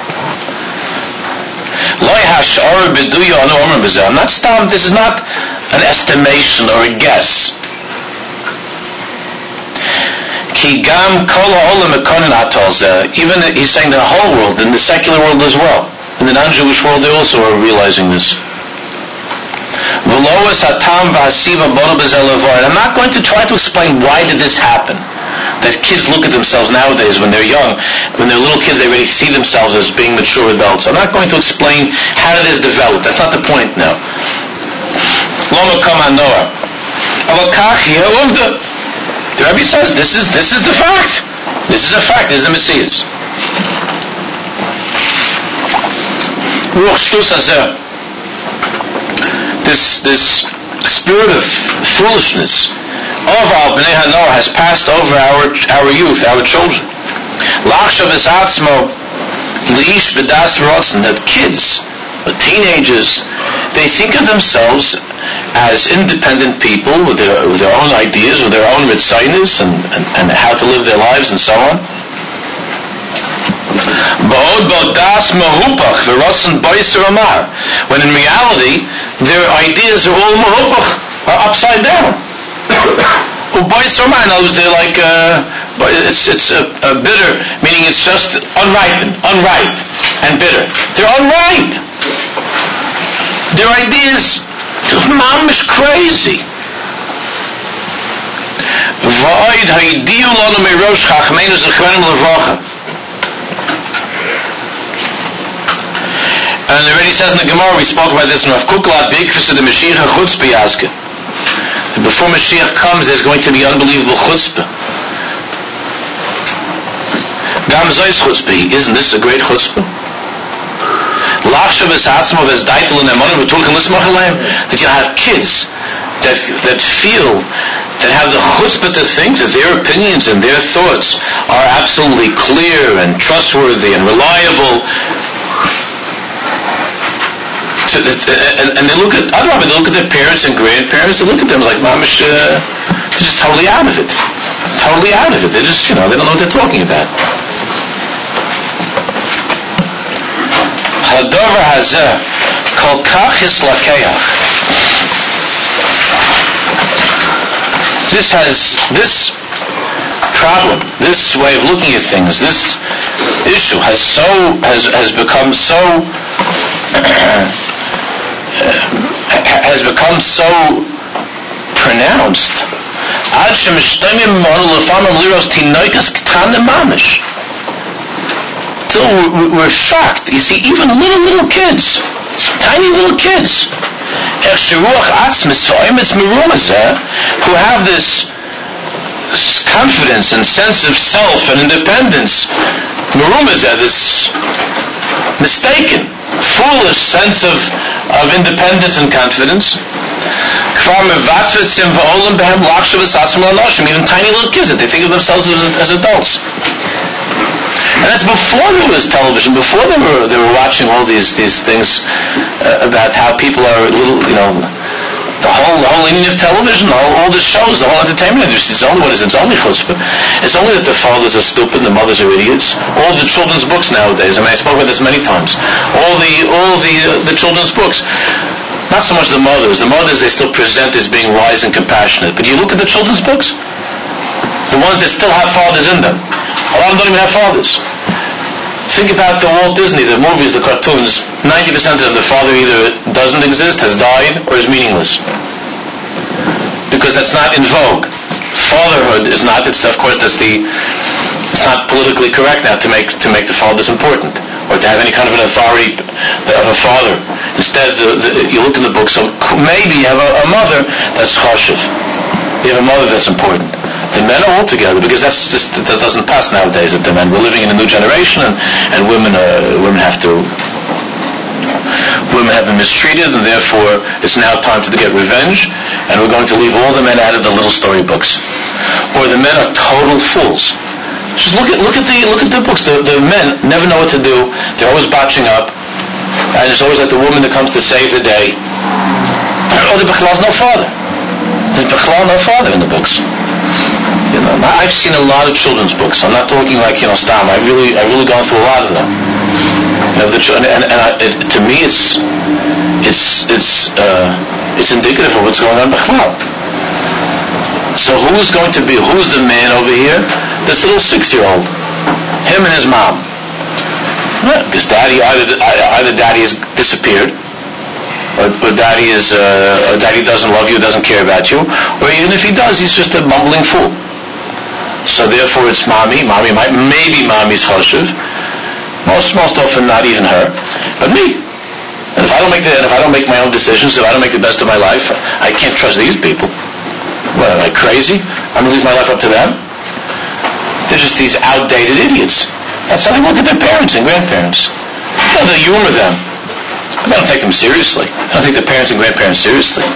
[SPEAKER 1] I'm not stam, this is not an estimation or a guess. Even he's saying the whole world, in the secular world as well, in the non-Jewish world, they also are realizing this. I'm not going to try to explain why did this happen. That kids look at themselves nowadays when they're young, when they're little kids, they already see themselves as being mature adults. I'm not going to explain how this developed. That's not the point now. The Rebbe says this is this is the fact. This is a fact. This is the Metzias. This this spirit of foolishness of our Bnei Hanor has passed over our our youth, our children. That kids, the teenagers, they think of themselves as independent people with their with their own ideas, with their own ritzainis and, and, and how to live their lives and so on. When in reality their ideas are all mahupach, are upside down. They're like uh, it's it's a, a bitter, meaning it's just unripened, unripe, and bitter. They're unripe. Their ideas, mom is crazy. And it already says in the Gemara, we spoke about this in Rav Kuklat, the Mashiach chutzpah yaske. Before Mashiach comes, there's going to be unbelievable chutzpah. Gam zois chutzpah. Isn't this a great chutzpah? That you have kids that that feel, that have the chutzpah to think that their opinions and their thoughts are absolutely clear and trustworthy and reliable. To, and, and they look at, I don't know, they look at their parents and grandparents, they look at them like, mamish, uh, they're just totally out of it. Totally out of it. They're just, you know, they don't know what they're talking about. Hadavar hazeh kol kach hislakeach. This has, this problem, this way of looking at things, this issue has so, has, has become so become so pronounced. Till we're shocked. You see, even little, little kids, tiny little kids, who have this confidence and sense of self and independence, this mistaken, foolish sense of, of independence and confidence. Even tiny little kids, that they think of themselves as, as adults. And that's before there was television, before they were they were watching all these these things uh, about how people are little, you know, the whole the whole lineage of television, all, all the shows, the whole entertainment industry. It's only what is it? It's only chutzpah. It's only that the fathers are stupid and the mothers are idiots. All the children's books nowadays. I mean, I spoke about this many times. All the all the uh, the children's books. Not so much the mothers. The mothers they still present as being wise and compassionate. But you look at the children's books, the ones that still have fathers in them. A lot of them don't even have fathers. Think about the Walt Disney, the movies, the cartoons. ninety percent of them, the father either doesn't exist, has died, or is meaningless. Because that's not in vogue. Fatherhood is not, it's, of course, that's the, it's not politically correct now to make to make the fathers important, or to have any kind of an authority of a father. Instead, the, the, you look in the book, so maybe you have a, a mother that's chashuv. You have a mother that's important. The men are all together, because that's just, that doesn't pass nowadays. That the men, we're living in a new generation, and, and women are, women have to, women have been mistreated, and therefore it's now time to get revenge, and we're going to leave all the men out of the little storybooks. Or the men are total fools. Just look at look at the look at the books. The, the men never know what to do. They're always botching up, and it's always like the woman that comes to save the day. Oh, the Bechlal has no father. There's Bechlal no father in the books. You know, I've seen a lot of children's books. I'm not talking like, you know, Stam. I've really, I've really gone through a lot of them. You know, the, and and I, it, to me, it's, it's, it's, uh, it's indicative of what's going on Bechlal. So who's going to be? Who's the man over here? This little six-year-old. Him and his mom. Yeah, because daddy, either either daddy has disappeared, or, or daddy is, uh, or daddy doesn't love you, doesn't care about you, or even if he does, he's just a bumbling fool. So therefore it's mommy, mommy might, maybe mommy's chashuv, most most often not even her, but me. And if I don't make the, and if I don't make my own decisions, if I don't make the best of my life, I can't trust these people. What, am I crazy? I'm going to leave my life up to them? They're just these outdated idiots. That's how they look at their parents and grandparents. You know, they humor them, but they don't take them seriously. They don't take their parents and grandparents seriously.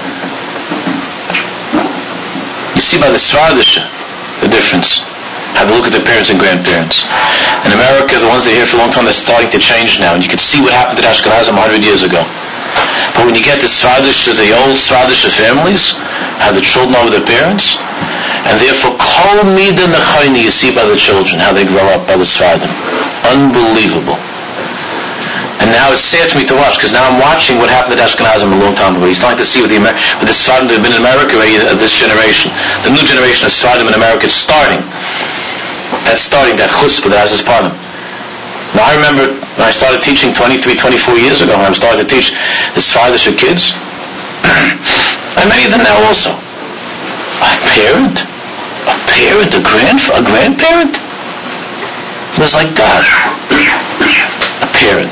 [SPEAKER 1] You see by the Svardish the difference. Have a look at their parents and grandparents. In America, the ones that are here for a long time, they're starting to change now. And you can see what happened to the Ashkenazim one hundred years ago. But when you get the Svardish, the old Svardish families, have the children over their parents, and therefore, kol mida nechayni, you see by the children, how they grow up by the Svardim. Unbelievable. And now it's sad for me to watch, because now I'm watching what happened to Ashkenazim a long time ago. He's starting to see with the, Amer- with the Sfardim that have been in America uh, this generation. The new generation of Sfardim in America is starting. That's starting, that chutzpah that has this part of them. Now I remember when I started teaching twenty-three, twenty-four years ago, when I started to teach the Sfardish kids, and many of them now also. A parent? A parent? A, grandf- a grandparent? It was like, gosh, a parent.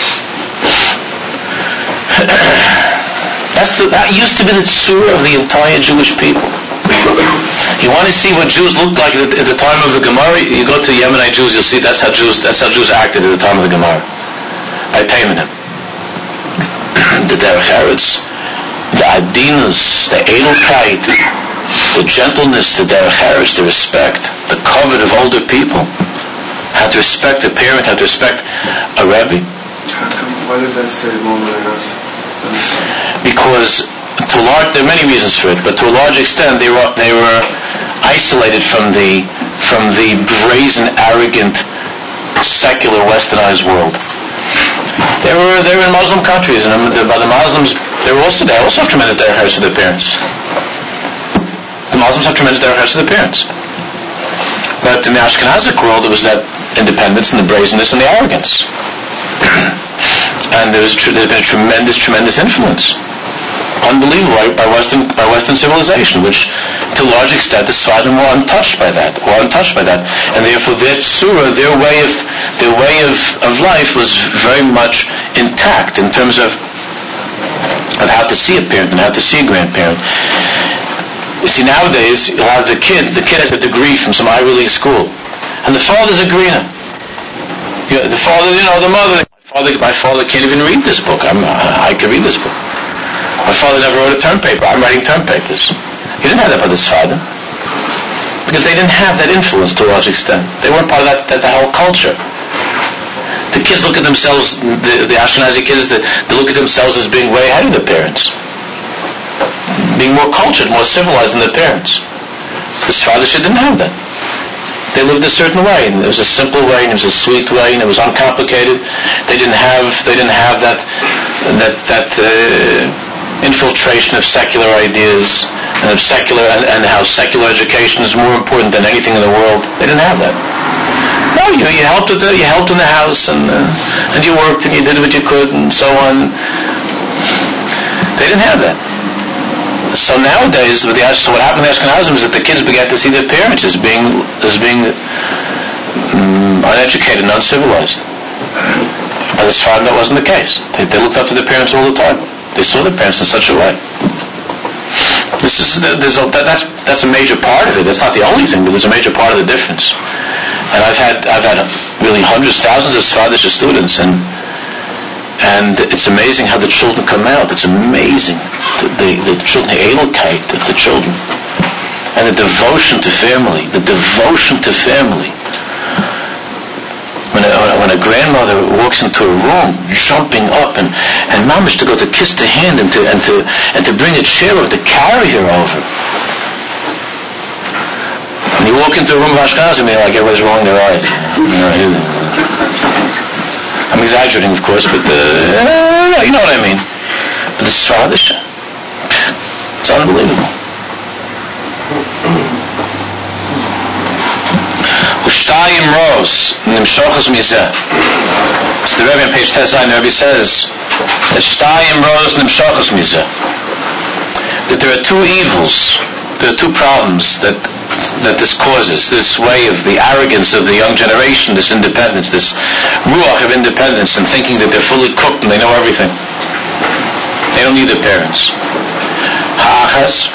[SPEAKER 1] That's the, that used to be the tzura of the entire Jewish people. You want to see what Jews looked like at the, at the time of the Gemara? You go to Yemenite Jews, you'll see that's how Jews that's how Jews acted at the time of the Gemara. I payment him. The derech eretz, the adinus, the edelkeit, the gentleness, the derech eretz, the respect, the covet of older people. How to respect a parent, how to respect a rebbe.
[SPEAKER 2] Why did that stay longer than us?
[SPEAKER 1] Because to a large, there are many reasons for it, but to a large extent they were they were isolated from the from the brazen, arrogant, secular, westernized world. They were they were in Muslim countries, and by the Muslims, they were also they also have tremendous derech eretz to their parents. The Muslims have tremendous derech eretz to their parents, but in the Ashkenazic world, it was that independence and the brazenness and the arrogance. And there's, tr- there's been a tremendous, tremendous influence. unbelievable by, by Western by Western civilization, which to a large extent the Sfardim were untouched by that, or untouched by that, and therefore their tzura, their way of their way of, of life was very much intact in terms of of how to see a parent and how to see a grandparent. You see, nowadays you'll have the kid. The kid has a degree from some Ivy League school, and the father's a greener. You know, the father, you know, the mother. My father, my father can't even read this book. I'm, I can read this book. My father never wrote a term paper. I'm writing term papers. He didn't have that by his father, because they didn't have that influence to a large extent. They weren't part of that, that, that whole culture. The kids look at themselves, the, the Ashkenazi kids, the, they look at themselves as being way ahead of their parents, being more cultured, more civilized than their parents. The Sfardish didn't have that. They lived a certain way, and it was a simple way, and it was a sweet way, and it was uncomplicated. They didn't have, they didn't have that, that, that uh, infiltration of secular ideas and of secular, and, and how secular education is more important than anything in the world. They didn't have that. No, you, you helped with the, you helped in the house, and uh, and you worked, and you did what you could, and so on. They didn't have that. So nowadays, with the so what happened to the Ashkenazim is that the kids began to see their parents as being as being um, uneducated and uncivilized. By the Sfardim, that wasn't the case. They, they looked up to their parents all the time. They saw their parents in such a way. This is there's a, that, that's that's a major part of it. That's not the only thing, but there's a major part of the difference. And I've had I've had really hundreds, thousands of Sfardish students, and and it's amazing how the children come out. It's amazing the the, the children, the edelkeit of the children, and the devotion to family, the devotion to family. When a, when a grandmother walks into a room, jumping up and and mamish to go to kiss the hand and to and to and to bring a chair over to carry her over. When you walk into a room of Ashkenazim, you're like everybody's rolling their eyes. I'm exaggerating, of course, but uh, you know what I mean. But this is Sfardish. It's unbelievable. Ushtayim Rose Nimshochas Mizeh. So the Rebbe on page ten, the Rebbe says that Shtayim Rose Nimshochas Mizeh. That there are two evils, there are two problems that that this causes, this way of the arrogance of the young generation, this independence, this ruach of independence, and thinking that they're fully cooked and they know everything. They don't need their parents. Ha'achas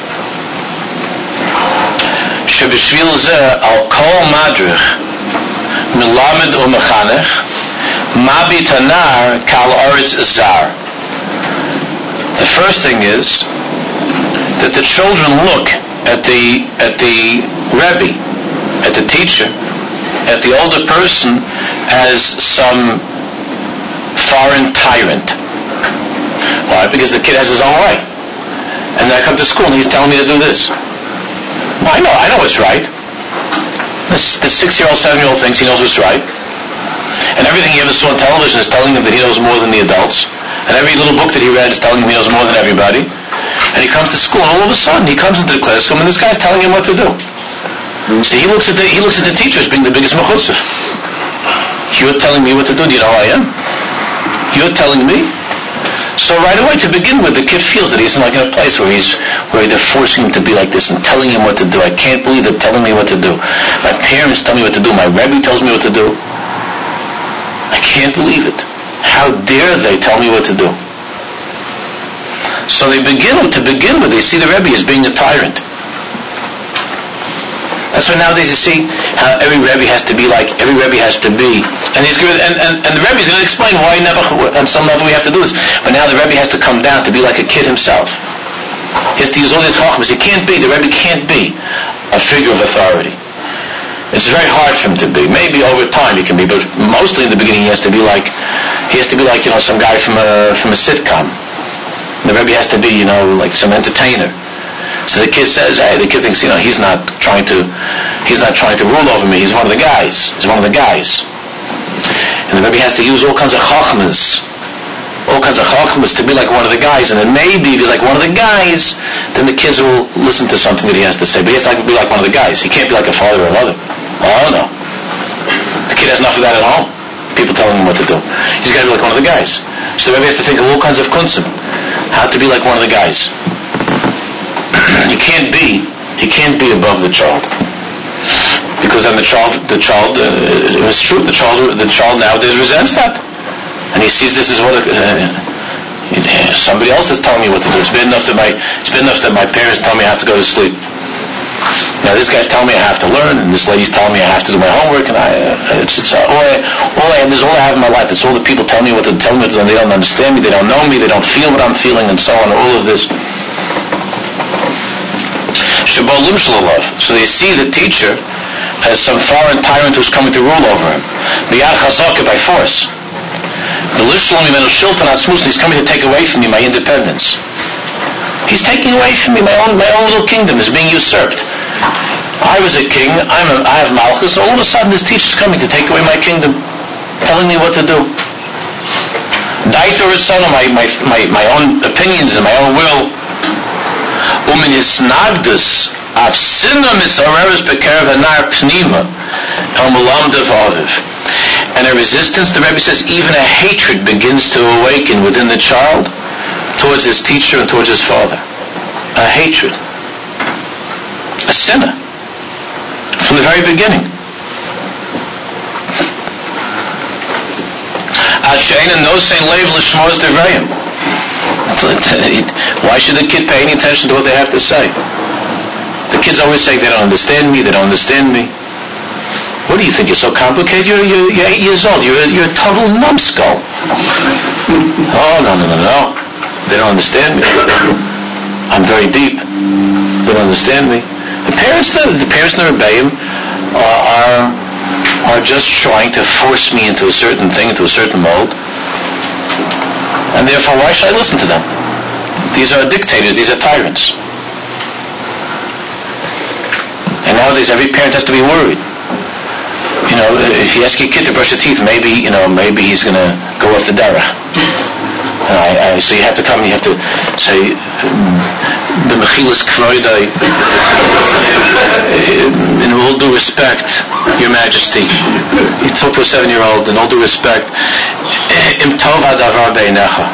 [SPEAKER 1] shebishvil zeh al kol madrich milamed u'mechanech mabit hanar kal aretz zar. The first thing is that the children look at the at the Rebbe, at the teacher, at the older person as some foreign tyrant. Why? Because the kid has his own way. And then I come to school and he's telling me to do this. Well, I know, I know what's right. This, this six-year-old, seven-year-old thinks he knows what's right. And everything he ever saw on television is telling him that he knows more than the adults. And every little book that he read is telling him he knows more than everybody. And he comes to school, and all of a sudden he comes into the classroom, and this guy's telling him what to do. See, he looks at the he looks at the teacher as being the biggest mechutzef. You're telling me what to do. Do you know who I am? You're telling me. So right away, to begin with, the kid feels that he's in like in a place where he's where they're forcing him to be like this and telling him what to do. I can't believe they're telling me what to do. My parents tell me what to do. My Rebbe tells me what to do. I can't believe it. How dare they tell me what to do? So they begin to begin with. They see the Rebbe as being a tyrant. That's why nowadays you see how every Rebbe has to be like every Rebbe has to be, and he's and and, and the Rebbe is going to explain why Nebuch, on some level we have to do this. But now the Rebbe has to come down to be like a kid himself. He has to use all these chachmas. He can't be the Rebbe can't be a figure of authority. It's very hard for him to be. Maybe over time he can be, but mostly in the beginning he has to be like he has to be like you know some guy from a from a sitcom. The Rebbe has to be, you know, like some entertainer. So the kid says, hey, the kid thinks, you know, he's not trying to, he's not trying to rule over me. He's one of the guys. He's one of the guys. And the Rebbe has to use all kinds of chachmas, all kinds of chachmas to be like one of the guys. And then maybe if he's like one of the guys, then the kids will listen to something that he has to say. But he has to be like one of the guys. He can't be like a father or a mother. Oh no. The kid has enough of that at home. People telling him what to do. He's got to be like one of the guys. So the Rebbe has to think of all kinds of kunsim. how to be like one of the guys. You can't be, you can't be above the child. Because then the child, the child, uh, it's true, the child, the child nowadays resents that. And he sees this as what, uh, somebody else is telling me what to do. It's been enough that my, it's been enough that my parents tell me I have to go to sleep. Now this guy's telling me I have to learn, and this lady's telling me I have to do my homework, and I, uh, it's, it's uh, all I, all I have, this is all I have in my life. It's all the people tell me what to tell me what to do, and they don't understand me, they don't know me, they don't feel what I'm feeling, and so on, all of this. Shabalim Shalalov. So they see the teacher as some foreign tyrant who's coming to rule over him. Biyad Chazaka, by force. He's coming to take away from me my independence. He's taking away from me my own my own little kingdom is being usurped. I was a king, I'm a, I have Malchus, all of a sudden this teacher's coming to take away my kingdom, telling me what to do. Daitor Ritzana, my, my, my, my own opinions and my own will. Umin Yisnagdus, Avsina Misareres Bekerev Anar Pnima, El Mulam Devaviv. And a resistance, the Rebbe says, even a hatred begins to awaken within the child towards his teacher and towards his father. A hatred. A sinner. From the very beginning. Why should the kid pay any attention to what they have to say? The kids always say they don't understand me, they don't understand me. What do you think? You're so complicated? You're, you're, you're eight years old. You're, you're a total numbskull. Oh, no, no, no, no. They don't understand me. I'm very deep. They don't understand me. The parents, the, the parents in the Rebbeim are, are are just trying to force me into a certain thing, into a certain mold. And therefore, why should I listen to them? These are dictators. These are tyrants. And nowadays, every parent has to be worried. You know, if you ask your kid to brush your teeth, maybe, you know, maybe he's going to go off the derech. I, I, so you have to come, you have to say, "B'mechilas kvoidai," in all due respect, Your Majesty. You talk to a seven-year-old, in all due respect, "Im tov hadavar beinecha."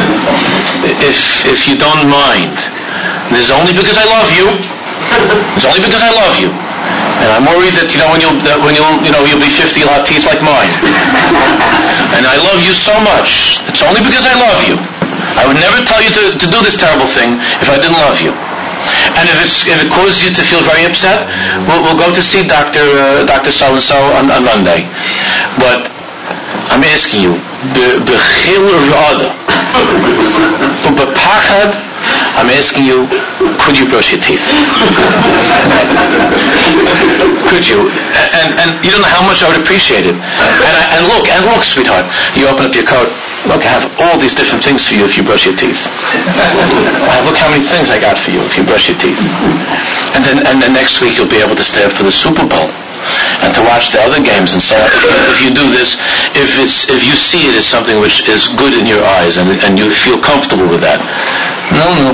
[SPEAKER 1] If if you don't mind, it's only because I love you. It's only because I love you. And I'm worried that, you know, when you'll, that when you'll, you know, you'll be fifty, you'll have teeth like mine. And I love you so much. It's only because I love you. I would never tell you to, to do this terrible thing if I didn't love you. And if it's, if it causes you to feel very upset, we'll, we'll go to see Doctor Uh, Doctor So and So on, on Monday. But I'm asking you, bechil rada, ubepachad. I'm asking you, could you brush your teeth? Could you? And, and you don't know how much I would appreciate it. And, I, and look, and look, sweetheart, you open up your coat. Look, I have all these different things for you if you brush your teeth. Uh, look how many things I got for you if you brush your teeth. And then, and then next week you'll be able to stay up for the Super Bowl and to watch the other games and so on. If, if you do this, if it's, if you see it as something which is good in your eyes and, and you feel comfortable with that. No, no.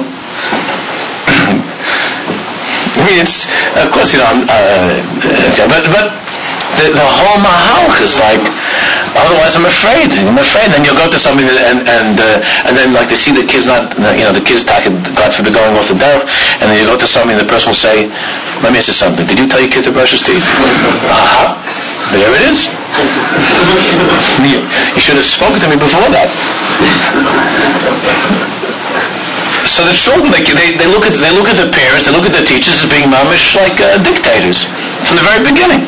[SPEAKER 1] I mean, it's, of course, you know, I'm, uh, but, but the, the whole mahalch is like, otherwise I'm afraid, I'm afraid, then you'll go to somebody and, and, uh, and then like they see the kids not, you know, the kids talking, God forbid, going off the derech, and then you go to somebody and the person will say, let me ask you something, did you tell your kid to brush his teeth? Uh-huh. There it is. you, you should have spoken to me before that. So the children, they, they, they look at they look at the parents, they look at the teachers as being mamish like uh, dictators from the very beginning.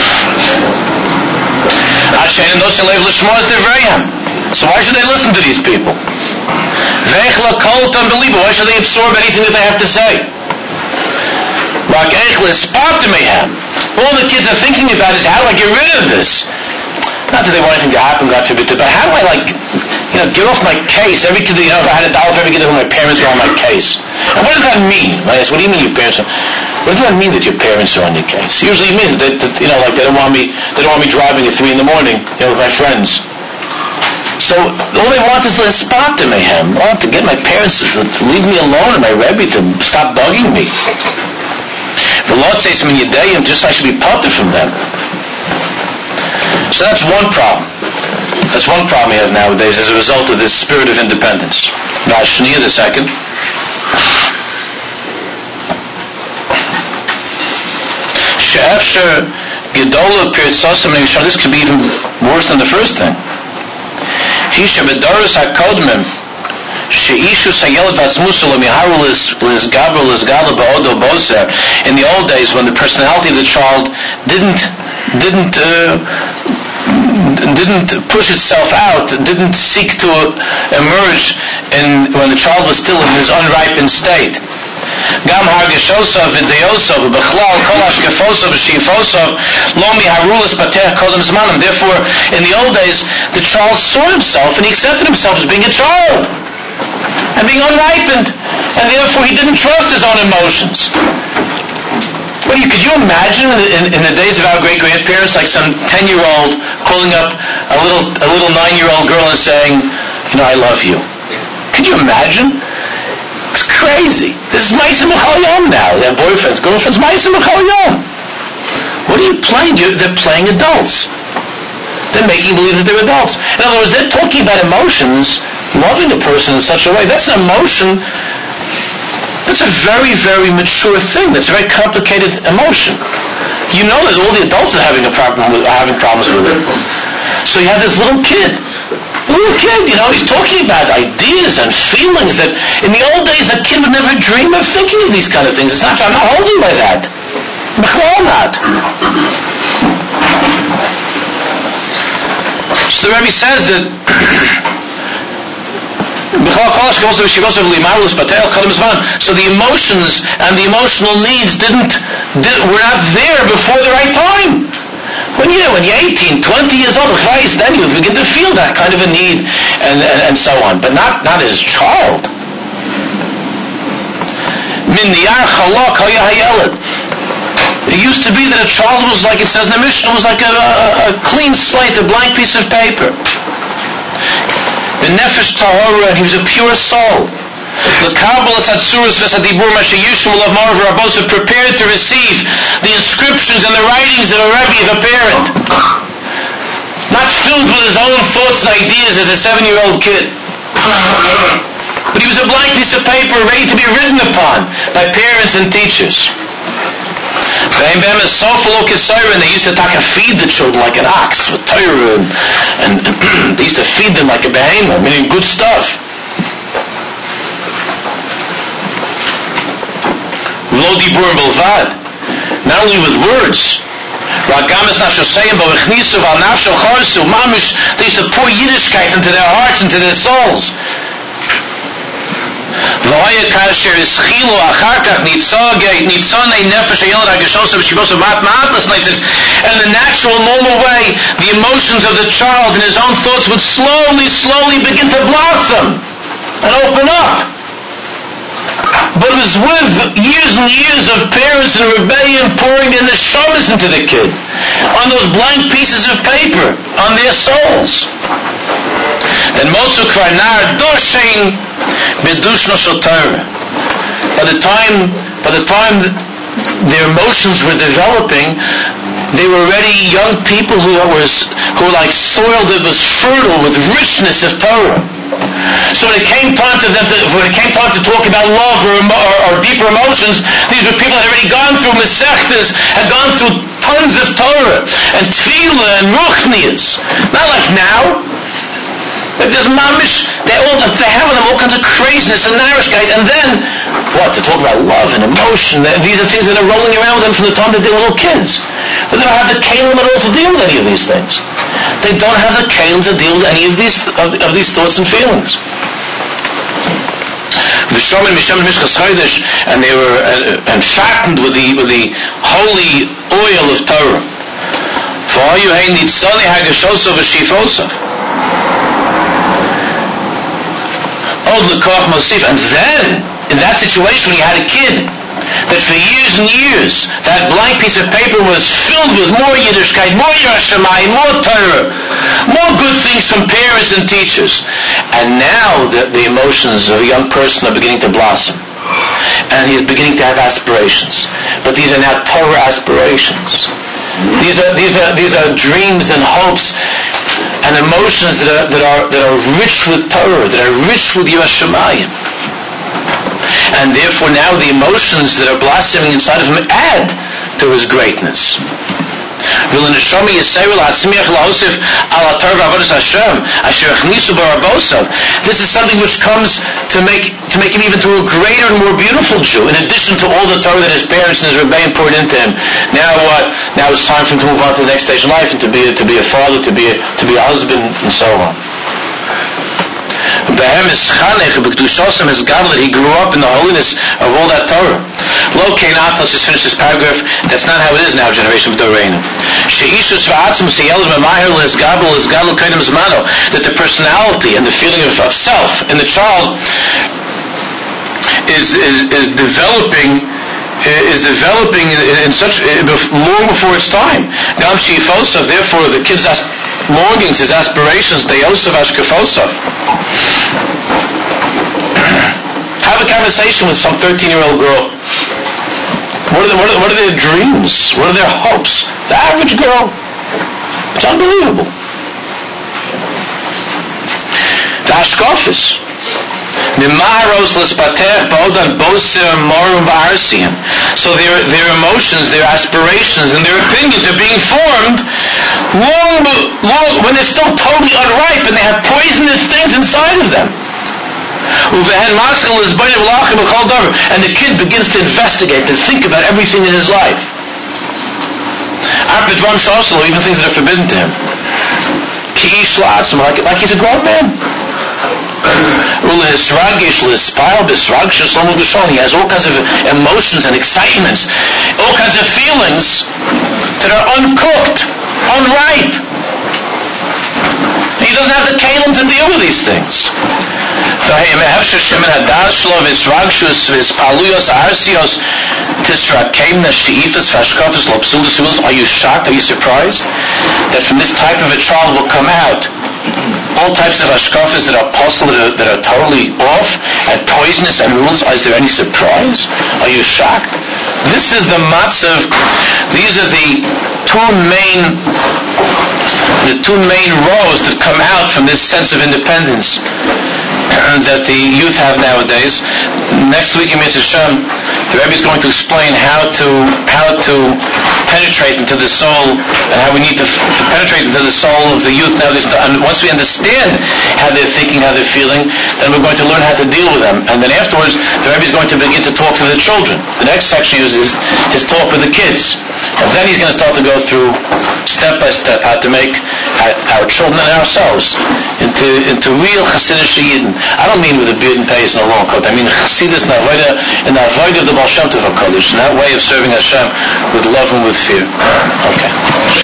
[SPEAKER 1] So why should they listen to these people? Why should they absorb anything that they have to say? All the kids are thinking about is, how do I get rid of this? Not that they want anything to happen, God forbid, but how do I, like, you know, get off my case? Every kid, you know, if I had a dollar for every kid, my parents are on my case. And what does that mean? I ask, what do you mean your parents are? What does that mean that your parents are on your case? Usually it means that, that, you know, like they don't want me, they don't want me driving at three in the morning, you know, with my friends. So all they want is to spot to mayhem. They want to get my parents to leave me alone and my Rebbe to stop bugging me. The Lord says to me, just I should be parted from them. So that's one problem. That's one problem we have nowadays as a result of this spirit of independence. Now, Shnia the second. She'efsher gedola pirtzosim ne'yishon. This could be even worse than the first thing. Hisha bedoros hakodmim she'ishu sayelad vatzmusa lo miharu lizgabra lizgala ba'odo bozer. In the old days, when the personality of the child didn't didn't uh, didn't push itself out, didn't seek to emerge in when the child was still in his unripened state. Gam hargeshosov v'deyosov b'chlal kol hashkefosov v'shifosov lo miharulas pateh kodem zmanim. Therefore, in the old days, the child saw himself and he accepted himself as being a child and being unripened, and therefore he didn't trust his own emotions. What do you, could you imagine in, in, in the days of our great-grandparents, like some ten-year-old calling up a little a little nine-year-old girl and saying, you know, I love you? Could you imagine? It's crazy. This is Ma'aseh B'chol Yom now. They have boyfriends, girlfriends, Ma'aseh B'chol Yom. What are you playing? You're, they're playing adults. They're making believe that they're adults. In other words, they're talking about emotions, loving a person in such a way. That's an emotion. That's a very, very mature thing. That's a very complicated emotion. You know that all the adults are having a problem with, are having problems with it. So you have this little kid. Little kid, you know, he's talking about ideas and feelings that in the old days a kid would never dream of thinking of these kind of things. It's not, I'm not holding by that. B'chlal not. So the Rebbe says that so the emotions and the emotional needs didn't, did, were not there before the right time. When you when you're eighteen, twenty years old, then you begin to feel that kind of a need and, and, and so on, but not, not as a child. It used to be that a child was like, it says in the Mishnah, was like a, a, a clean slate, a blank piece of paper. The nefesh tahora, and he was a pure soul. The Kabbalah Satsuras Vesadibur Masha Yishum Lav Marav Rabosa, prepared to receive the inscriptions and the writings of a Rebbe, of a parent. Not filled with his own thoughts and ideas as a seven-year-old kid. But he was a blank piece of paper ready to be written upon by parents and teachers. And they used to feed the children like an ox with Torah, and, and they used to feed them like a behemoth, meaning good stuff. Not only with words. They used to pour Yiddishkeit into their hearts, into their souls. And the natural, normal way, the emotions of the child and his own thoughts would slowly, slowly begin to blossom and open up. But it was with years and years of parents in rebellion pouring their neshamas into the kid, on those blank pieces of paper, on their souls. Then Motzu Kvar Nar Doshein Bedushno Shotara. By the time, by the time their emotions were developing, they were already young people who were who were like soil that was fertile with richness of Torah. So when it came time to them to, when it came time to talk about love or, or, or deeper emotions, these were people that had already gone through Masechtas, had gone through tons of Torah and Tefillah and Ruchnias. Not like now. But there's mamish, they all they have them all kinds of craziness and narishkeit, and then what? To talk about love and emotion. These are things that are rolling around with them from the time that they're little kids. But they don't have the kalim at all to deal with any of these things. They don't have the kalim to deal with any of these of, of these thoughts and feelings. And they were uh, and fattened with the with the holy oil of Torah. And then, in that situation, when you had a kid, that for years and years, that blank piece of paper was filled with more Yiddishkeit, more Yerushalayim, more Torah, more good things from parents and teachers. And now the, the emotions of a young person are beginning to blossom. And he's beginning to have aspirations. But these are now Torah aspirations. These are, these are, these are dreams and hopes and emotions that are, that are, that are rich with Torah, that are rich with Yiras Shamayim. And therefore now the emotions that are blossoming inside of him add to his greatness. This is something which comes to make to make him even to a greater and more beautiful Jew. In addition to all the Torah that his parents and his rebbeim poured into him, now what? Now it's time for him to move on to the next stage in life and to be a, to be a father, to be a, to be a husband, and so on. Behem is chanech b'kedushasim is gadol, that he grew up in the holiness of all that Torah. Lo keinat, let's just finish this paragraph. That's not how it is now, generation of Doreinu. Sheishus v'atzim seyelad memahir les gadol les gadol kainim zmano, that the personality and the feeling of, of self in the child is is, is developing is developing in, in such long before its time. Gam sheifosov, therefore the kid's as, longings, his aspirations, deyosav ashkefosov. Have a conversation with some thirteen-year-old girl. What are, the, what, are, what are their dreams? What are their hopes? The average girl. It's unbelievable. The hashkafis. So their, their emotions, their aspirations, and their opinions are being formed long, long when they're still totally unripe and they have poisonous things inside of them. And the kid begins to investigate, to think about everything in his life. Even things that are forbidden to him. Like, like he's a grown man. He has all kinds of emotions and excitements, all kinds of feelings that are uncooked, unripe. He doesn't have the kalim to deal with these things. Are you shocked? Are you surprised that from this type of a child will come out all types of hashkafas that are possible, that are, that are totally off and poisonous and rules? Is there any surprise? Are you shocked? This is the matzav. These are the two main the two main rows that come out from this sense of independence that the youth have nowadays. Next week in Mitzvah Shem, the Rebbe is going to explain how to how to penetrate into the soul, and how we need to, to penetrate into the soul of the youth nowadays. And once we understand how they're thinking, how they're feeling, then we're going to learn how to deal with them. And then afterwards, the Rebbe is going to begin to talk to the children. The next section is his, his talk with the kids. And then he's going to start to go through step by step how to make our children and ourselves into into real Hasidic Yidden. I don't mean with a beard and pays and a long coat. I mean Hasidus in the avoid of the Baal Shem Tov HaKadosh, in that way of serving Hashem with love and with fear. Okay.